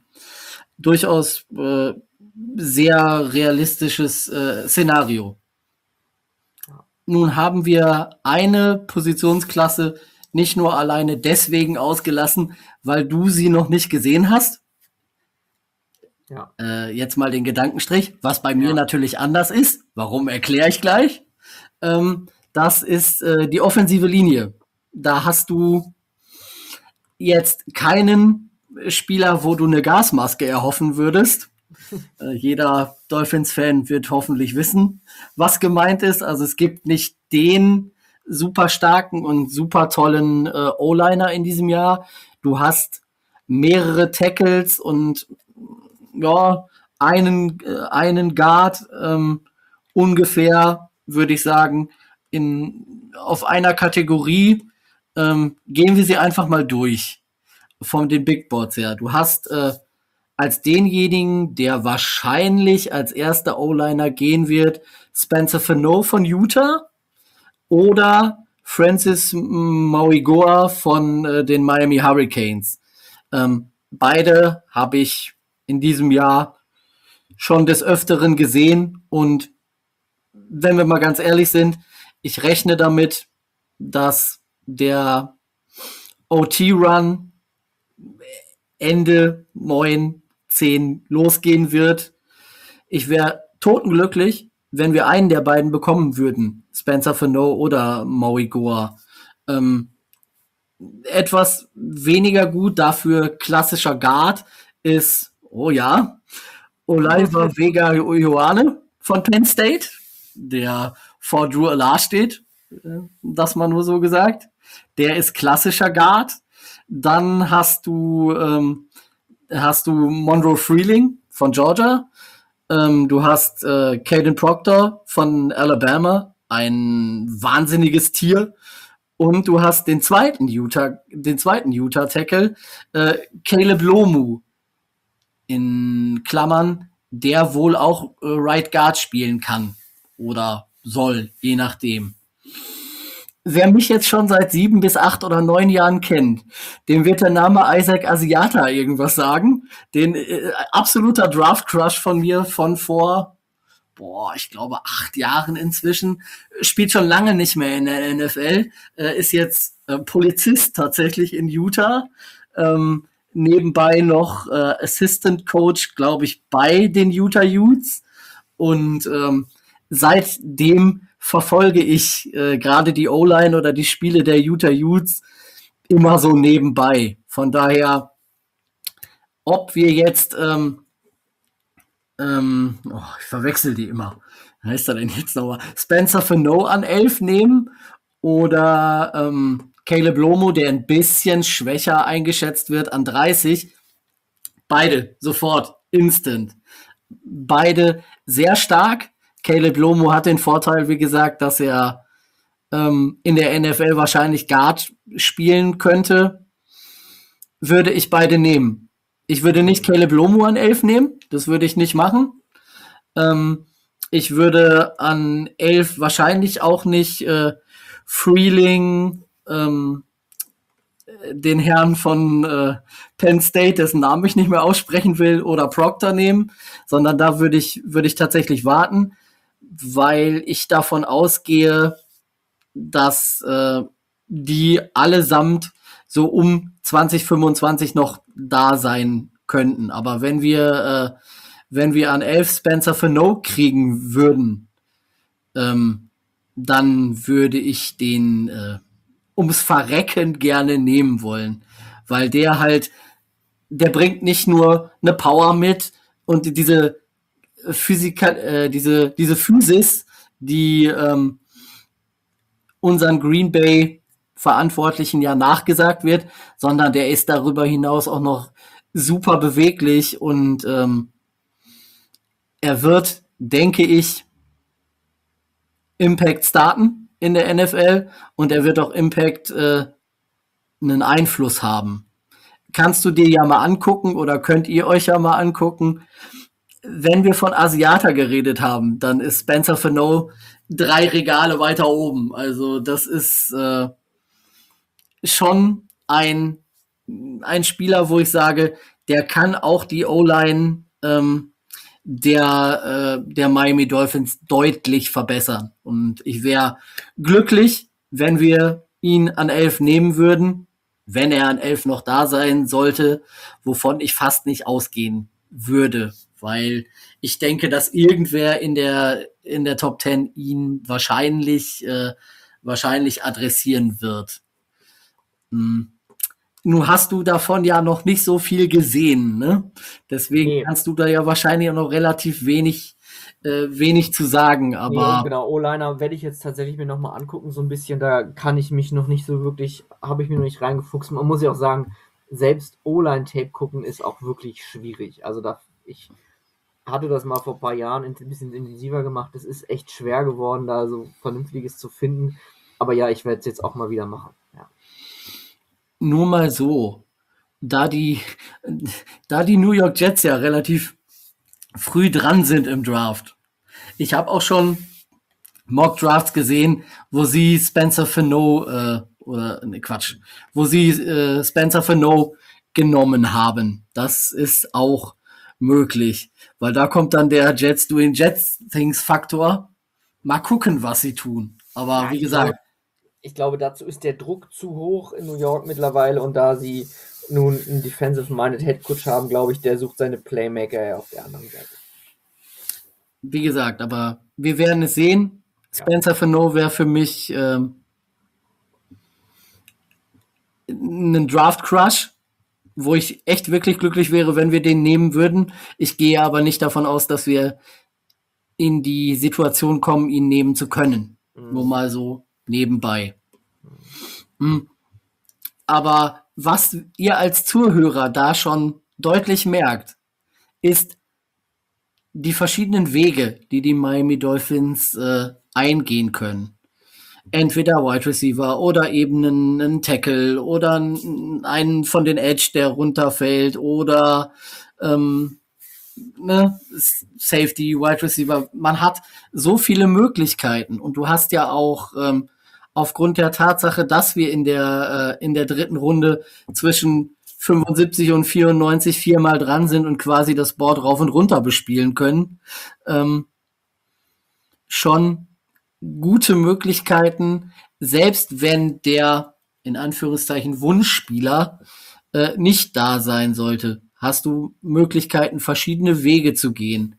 sehr realistisches Szenario. Nun haben wir eine Positionsklasse nicht nur alleine deswegen ausgelassen, weil du sie noch nicht gesehen hast. Ja. Jetzt mal den Gedankenstrich, was bei mir natürlich anders ist. Warum, erkläre ich gleich. Das ist die offensive Linie. Da hast du jetzt keinen Spieler, wo du eine Gasmaske erhoffen würdest. Jeder Dolphins-Fan wird hoffentlich wissen, was gemeint ist. Also es gibt nicht den super starken und super tollen O-Liner in diesem Jahr. Du hast mehrere Tackles und ja, einen Guard ungefähr, würde ich sagen, auf einer Kategorie. Gehen wir sie einfach mal durch von den Big Boards her. Du hast als denjenigen, der wahrscheinlich als erster O-Liner gehen wird, Spencer Fano von Utah oder Francis Mauigoa von den Miami Hurricanes. Beide habe ich in diesem Jahr schon des Öfteren gesehen und wenn wir mal ganz ehrlich sind, ich rechne damit, dass der OT-Run Ende 9, 10 losgehen wird. Ich wäre totenglücklich, wenn wir einen der beiden bekommen würden. Spencer Fano oder Maui Goa. Etwas weniger gut, dafür klassischer Guard ist, oh ja, Oliver Vega Ioane von Penn State, der vor Drew Allar steht, das mal nur so gesagt. Der ist klassischer Guard. Dann hast du Monroe Freeling von Georgia. Du hast Caden Proctor von Alabama, ein wahnsinniges Tier. Und du hast den zweiten Utah Tackle, Caleb Lomu, in Klammern, der wohl auch Right Guard spielen kann oder soll, je nachdem. Wer mich jetzt schon seit 7 bis 8 oder 9 Jahren kennt, dem wird der Name Isaac Asiata irgendwas sagen. Den absoluter Draft-Crush von mir von vor, ich glaube 8 Jahren inzwischen. Spielt schon lange nicht mehr in der NFL. Ist jetzt Polizist tatsächlich in Utah. Nebenbei noch Assistant Coach, glaube ich, bei den Utah Utes. Und seitdem verfolge ich gerade die O-Line oder die Spiele der Utah Utes immer so nebenbei. Von daher, ob wir jetzt, ich verwechsel die immer. Was heißt er denn jetzt nochmal? Spencer Fano an 11 nehmen oder Caleb Lomu, der ein bisschen schwächer eingeschätzt wird, an 30. Beide sofort, instant. Beide sehr stark. Caleb Lomu hat den Vorteil, wie gesagt, dass er in der NFL wahrscheinlich Guard spielen könnte. Würde ich beide nehmen. Ich würde nicht Caleb Lomu an 11 nehmen. Das würde ich nicht machen. Ich würde an 11 wahrscheinlich auch nicht Freeling, den Herrn von Penn State, dessen Namen ich nicht mehr aussprechen will, oder Proctor nehmen, sondern da würde ich tatsächlich warten, weil ich davon ausgehe, dass die allesamt so um 2025 noch da sein könnten. Aber wenn wir an 11 Spencer Fano kriegen würden, dann würde ich den ums Verrecken gerne nehmen wollen. Weil der bringt nicht nur eine Power mit und diese diese Physis, die unseren Green Bay Verantwortlichen ja nachgesagt wird, sondern der ist darüber hinaus auch noch super beweglich und er wird, denke ich, Impact starten in der NFL und er wird auch Impact einen Einfluss haben. Kannst du dir ja mal angucken oder könnt ihr euch ja mal angucken. Wenn wir von Asiata geredet haben, dann ist Spencer Fano 3 Regale weiter oben. Also das ist schon ein Spieler, wo ich sage, der kann auch die O-Line der Miami Dolphins deutlich verbessern. Und ich wäre glücklich, wenn wir ihn an 11 nehmen würden, wenn er an 11 noch da sein sollte, wovon ich fast nicht ausgehen würde, weil ich denke, dass irgendwer in der Top 10 ihn wahrscheinlich adressieren wird. Nun hast du davon ja noch nicht so viel gesehen, ne? Deswegen kannst du da ja wahrscheinlich auch noch relativ wenig zu sagen, aber. Nee, genau, O-Liner werde ich jetzt tatsächlich mir nochmal angucken, so ein bisschen, da kann ich mich noch nicht so wirklich, habe ich mir noch nicht reingefuchst. Man muss ja auch sagen, selbst O-Line-Tape gucken ist auch wirklich schwierig. Also ich hatte das mal vor ein paar Jahren ein bisschen intensiver gemacht. Es ist echt schwer geworden, da so Vernünftiges zu finden. Aber ja, ich werde es jetzt auch mal wieder machen. Ja. Nur mal so, da die New York Jets ja relativ früh dran sind im Draft. Ich habe auch schon Mock Drafts gesehen, wo sie Spencer Fano Spencer Fano genommen haben. Das ist auch möglich, weil da kommt dann der Jets doing Jets Things Faktor. Mal gucken, was sie tun. Aber ja, wie gesagt, ich glaube, dazu ist der Druck zu hoch in New York mittlerweile und da sie nun einen Defensive-Minded Headcoach haben, glaube ich, der sucht seine Playmaker ja auf der anderen Seite. Wie gesagt, aber wir werden es sehen. Spencer Fano wäre für mich ein Draft-Crush, wo ich echt wirklich glücklich wäre, wenn wir den nehmen würden. Ich gehe aber nicht davon aus, dass wir in die Situation kommen, ihn nehmen zu können. Nur mal so nebenbei. Aber was ihr als Zuhörer da schon deutlich merkt, ist die verschiedenen Wege, die Miami Dolphins eingehen können. entweder Wide Receiver oder eben einen Tackle oder einen von den Edge, der runterfällt oder Safety, Wide Receiver. Man hat so viele Möglichkeiten und du hast ja auch aufgrund der Tatsache, dass wir in der dritten Runde zwischen 75 und 94 viermal dran sind und quasi das Board rauf und runter bespielen können, schon gute Möglichkeiten, selbst wenn der in Anführungszeichen Wunschspieler nicht da sein sollte, hast du Möglichkeiten, verschiedene Wege zu gehen.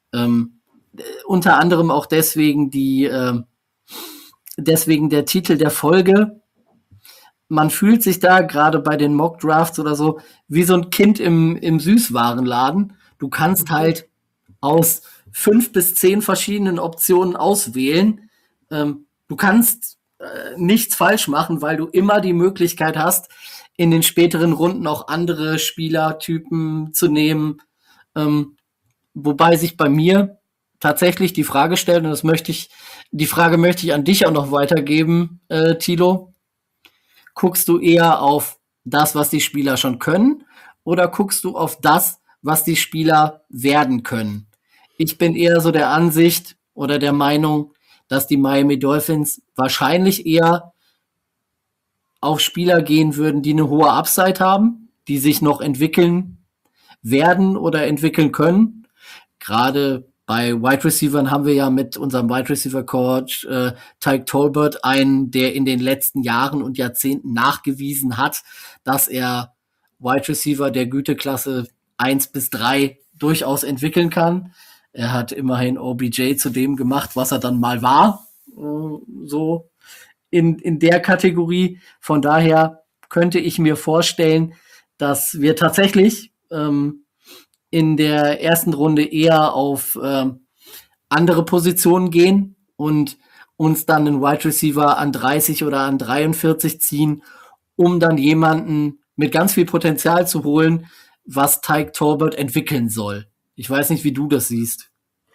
Unter anderem auch deswegen deswegen der Titel der Folge. Man fühlt sich da gerade bei den Mock Drafts oder so wie so ein Kind im Süßwarenladen. Du kannst halt aus 5 bis 10 verschiedenen Optionen auswählen. Du kannst nichts falsch machen, weil du immer die Möglichkeit hast, in den späteren Runden auch andere Spielertypen zu nehmen. Wobei sich bei mir tatsächlich die Frage stellt, und die Frage möchte ich an dich auch noch weitergeben, Thilo. Guckst du eher auf das, was die Spieler schon können, oder guckst du auf das, was die Spieler werden können? Ich bin eher so der Ansicht oder der Meinung, dass die Miami Dolphins wahrscheinlich eher auf Spieler gehen würden, die eine hohe Upside haben, die sich noch entwickeln werden oder entwickeln können. Gerade bei Wide Receivern haben wir ja mit unserem Wide Receiver Coach Tyke Tolbert einen, der in den letzten Jahren und Jahrzehnten nachgewiesen hat, dass er Wide Receiver der Güteklasse 1 bis 3 durchaus entwickeln kann. Er hat immerhin OBJ zu dem gemacht, was er dann mal war. So in der Kategorie. Von daher könnte ich mir vorstellen, dass wir tatsächlich in der ersten Runde eher auf andere Positionen gehen und uns dann einen Wide Receiver an 30 oder an 43 ziehen, um dann jemanden mit ganz viel Potenzial zu holen, was Tyke Tolbert entwickeln soll. Ich weiß nicht, wie du das siehst.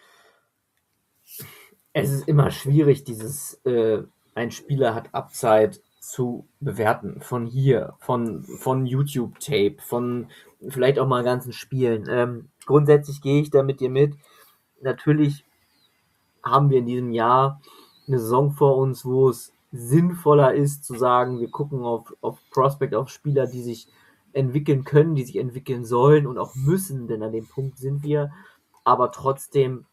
Es ist immer schwierig, ein Spieler hat Upside zu bewerten. Von hier, von YouTube-Tape, von vielleicht auch mal ganzen Spielen. Grundsätzlich gehe ich da mit dir mit. Natürlich haben wir in diesem Jahr eine Saison vor uns, wo es sinnvoller ist zu sagen, wir gucken auf Prospect, auf Spieler, die sich entwickeln können, die sich entwickeln sollen und auch müssen, denn an dem Punkt sind wir. Aber trotzdem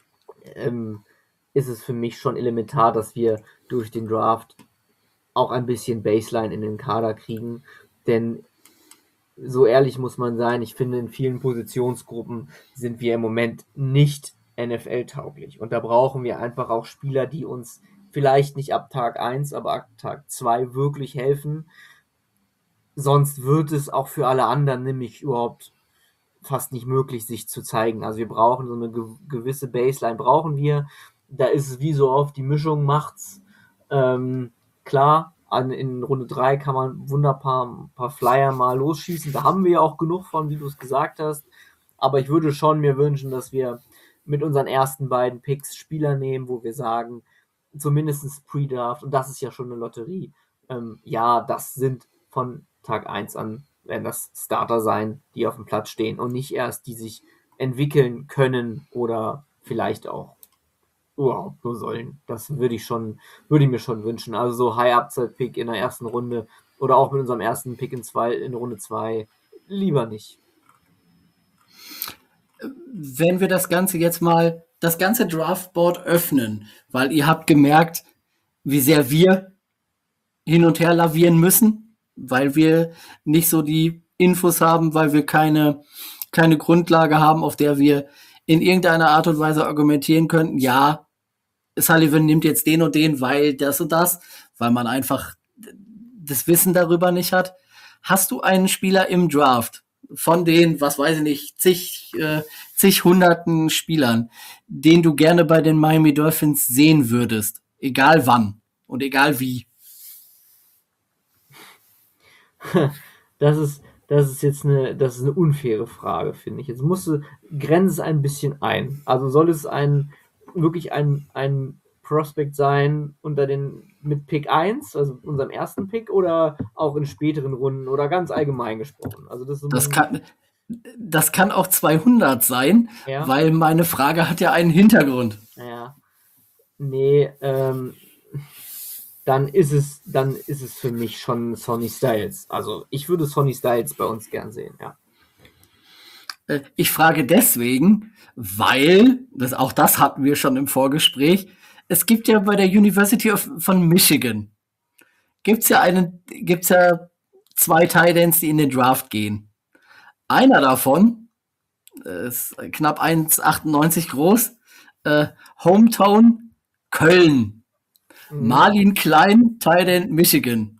ist es für mich schon elementar, dass wir durch den Draft auch ein bisschen Baseline in den Kader kriegen. Denn so ehrlich muss man sein, ich finde, in vielen Positionsgruppen sind wir im Moment nicht NFL-tauglich. Und da brauchen wir einfach auch Spieler, die uns vielleicht nicht ab Tag 1, aber ab Tag 2 wirklich helfen. Sonst wird es auch für alle anderen nämlich überhaupt fast nicht möglich, sich zu zeigen. Also wir brauchen so eine gewisse Baseline, brauchen wir. Da ist es wie so oft, die Mischung macht's. Klar, in Runde 3 kann man wunderbar ein paar Flyer mal losschießen. Da haben wir ja auch genug von, wie du es gesagt hast. Aber ich würde schon mir wünschen, dass wir mit unseren ersten beiden Picks Spieler nehmen, wo wir sagen, zumindest Pre-Draft, und das ist ja schon eine Lotterie, ja, das sind von Tag 1 an, werden das Starter sein, die auf dem Platz stehen und nicht erst, die sich entwickeln können oder vielleicht auch überhaupt nur sollen. Das würde ich mir schon wünschen. Also so High-Upside-Pick in der ersten Runde oder auch mit unserem ersten Pick in Runde 2 lieber nicht. Wenn wir das Ganze jetzt mal, das ganze Draftboard öffnen, weil ihr habt gemerkt, wie sehr wir hin und her lavieren müssen, weil wir nicht so die Infos haben, weil wir keine Grundlage haben, auf der wir in irgendeiner Art und Weise argumentieren könnten, ja, Sullivan nimmt jetzt den und den, weil das und das, weil man einfach das Wissen darüber nicht hat. Hast du einen Spieler im Draft von den, was weiß ich nicht, zig hunderten Spielern, den du gerne bei den Miami Dolphins sehen würdest, egal wann und egal wie? Das ist jetzt eine unfaire Frage, finde ich. Jetzt grenze es ein bisschen ein. Also soll es wirklich ein Prospect sein mit Pick 1, also unserem ersten Pick, oder auch in späteren Runden oder ganz allgemein gesprochen? Also Das kann auch 200 sein, ja, weil meine Frage hat ja einen Hintergrund. ja. Nee, dann ist es für mich schon Sonny Styles. Also ich würde Sonny Styles bei uns gern sehen, ja. Ich frage deswegen, weil, auch das hatten wir schon im Vorgespräch, es gibt ja bei der University von Michigan, gibt's ja 2 Tight Ends, die in den Draft gehen. Einer davon ist knapp 1,98 groß, Hometown Köln. Marlin Klein, Tight End Michigan.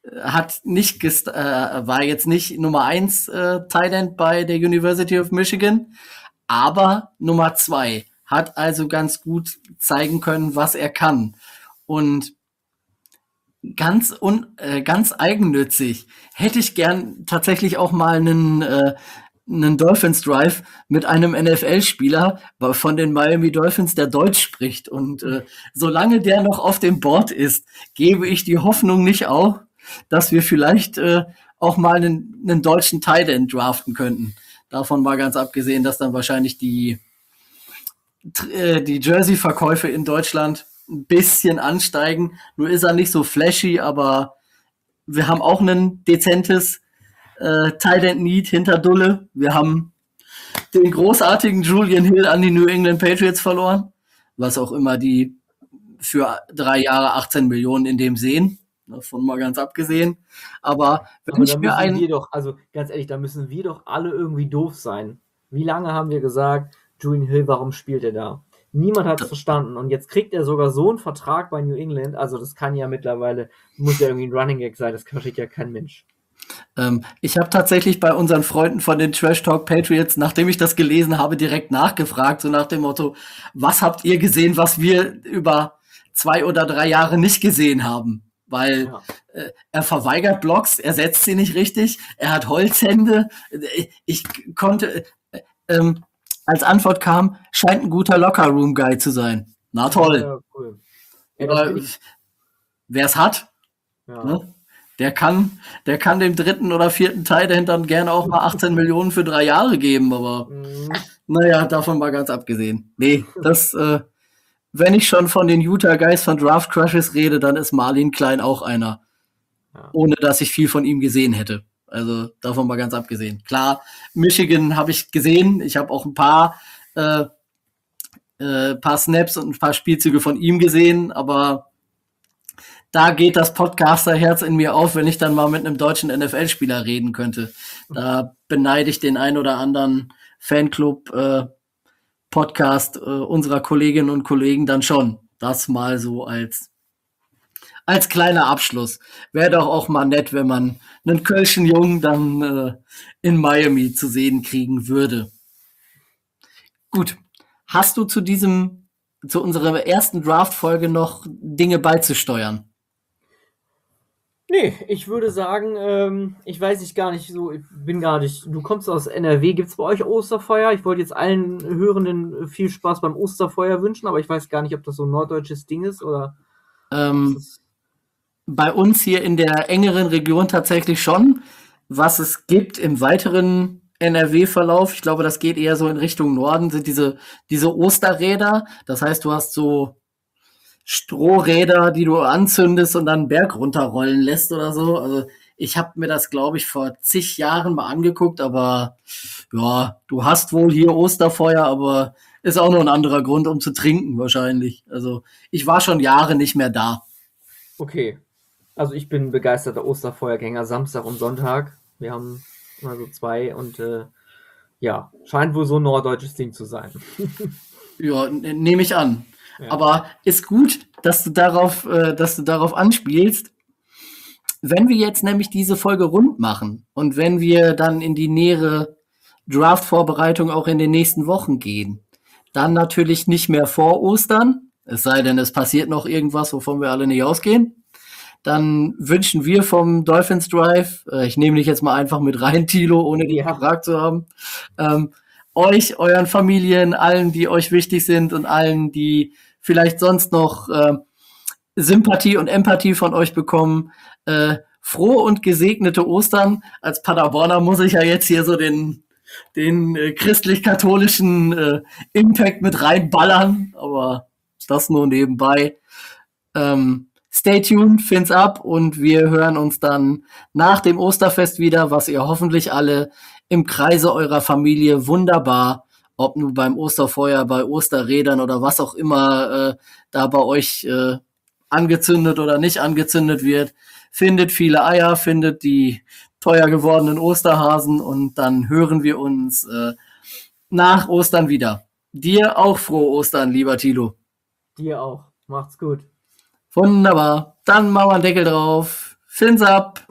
War jetzt nicht Nummer 1 Tight End bei der University of Michigan, aber Nummer 2. Hat also ganz gut zeigen können, was er kann. Und ganz eigennützig hätte ich gern tatsächlich auch mal einen Dolphins Drive mit einem NFL-Spieler von den Miami Dolphins, der Deutsch spricht. Und solange der noch auf dem Board ist, gebe ich die Hoffnung nicht auf, dass wir vielleicht auch mal einen deutschen Tight End draften könnten. Davon mal ganz abgesehen, dass dann wahrscheinlich die Jersey-Verkäufe in Deutschland ein bisschen ansteigen. Nur ist er nicht so flashy, aber wir haben auch ein dezentes Tight End Need hinter Dulle. Wir haben den großartigen Julian Hill an die New England Patriots verloren, was auch immer die für 3 Jahre 18 Millionen in dem sehen. Davon mal ganz abgesehen. Aber wenn ich mir also ganz ehrlich, da müssen wir doch alle irgendwie doof sein. Wie lange haben wir gesagt, Julian Hill, warum spielt er da? Niemand hat es verstanden. Und jetzt kriegt er sogar so einen Vertrag bei New England. Also das kann ja mittlerweile, muss ja irgendwie ein Running Gag sein. Das versteht ja kein Mensch. Ich habe tatsächlich bei unseren Freunden von den Trash Talk Patriots, nachdem ich das gelesen habe, direkt nachgefragt, so nach dem Motto, was habt ihr gesehen, was wir über 2 oder 3 Jahre nicht gesehen haben? Weil er verweigert Blocks, er setzt sie nicht richtig, er hat Holzhände. Ich konnte, als Antwort kam, scheint ein guter Locker-Room-Guy zu sein. Na toll. Ja, cool. Wer es hat, ne? Der kann dem 3. oder 4. Tight End dann gerne auch mal 18 Millionen für 3 Jahre geben, aber naja, davon mal ganz abgesehen. Nee, wenn ich schon von den Utah Guys von Draft Crushes rede, dann ist Marlin Klein auch einer. Ja. Ohne dass ich viel von ihm gesehen hätte. Also davon mal ganz abgesehen. Klar, Michigan habe ich gesehen. Ich habe auch ein paar Snaps und ein paar Spielzüge von ihm gesehen, aber da geht das Podcaster-Herz in mir auf, wenn ich dann mal mit einem deutschen NFL-Spieler reden könnte. Da beneide ich den ein oder anderen Fanclub Podcast unserer Kolleginnen und Kollegen dann schon. Das mal so als kleiner Abschluss. Wäre doch auch mal nett, wenn man einen Kölschen Jungen dann in Miami zu sehen kriegen würde. Gut. Hast du zu unserer ersten Draft-Folge noch Dinge beizusteuern? Nee, ich würde sagen, ich weiß nicht gar nicht so, du kommst aus NRW, gibt's bei euch Osterfeuer? Ich wollte jetzt allen Hörenden viel Spaß beim Osterfeuer wünschen, aber ich weiß gar nicht, ob das so ein norddeutsches Ding ist oder... Bei uns hier in der engeren Region tatsächlich schon. Was es gibt im weiteren NRW-Verlauf, ich glaube, das geht eher so in Richtung Norden, sind diese Osterräder. Das heißt, du hast so Strohräder, die du anzündest und dann einen Berg runterrollen lässt oder so. Also ich habe mir das, glaube ich, vor zig Jahren mal angeguckt, aber ja, du hast wohl hier Osterfeuer, aber ist auch nur ein anderer Grund, um zu trinken wahrscheinlich. Also ich war schon Jahre nicht mehr da. Okay, also ich bin begeisterter Osterfeuergänger, Samstag und Sonntag. Wir haben immer so 2 und ja, scheint wohl so ein norddeutsches Ding zu sein. Ja, nehme ich an. Ja. Aber ist gut, dass du darauf anspielst. Wenn wir jetzt nämlich diese Folge rund machen und wenn wir dann in die nähere Draft-Vorbereitung auch in den nächsten Wochen gehen, dann natürlich nicht mehr vor Ostern, es sei denn, es passiert noch irgendwas, wovon wir alle nicht ausgehen. Dann wünschen wir vom Dolphins Drive, ich nehme dich jetzt mal einfach mit rein, Thilo, ohne dich gefragt zu haben, euch, euren Familien, allen, die euch wichtig sind und allen, die vielleicht sonst noch Sympathie und Empathie von euch bekommen. Frohe und gesegnete Ostern. Als Paderborner muss ich ja jetzt hier so den christlich-katholischen Impact mit reinballern, aber das nur nebenbei. Stay tuned, Fins up, und wir hören uns dann nach dem Osterfest wieder, was ihr hoffentlich alle im Kreise eurer Familie wunderbar, ob nun beim Osterfeuer, bei Osterrädern oder was auch immer da bei euch angezündet oder nicht angezündet wird, findet viele Eier, findet die teuer gewordenen Osterhasen, und dann hören wir uns nach Ostern wieder. Dir auch frohe Ostern, lieber Thilo. Dir auch. Macht's gut. Wunderbar. Dann machen wir einen Deckel drauf. Fins up.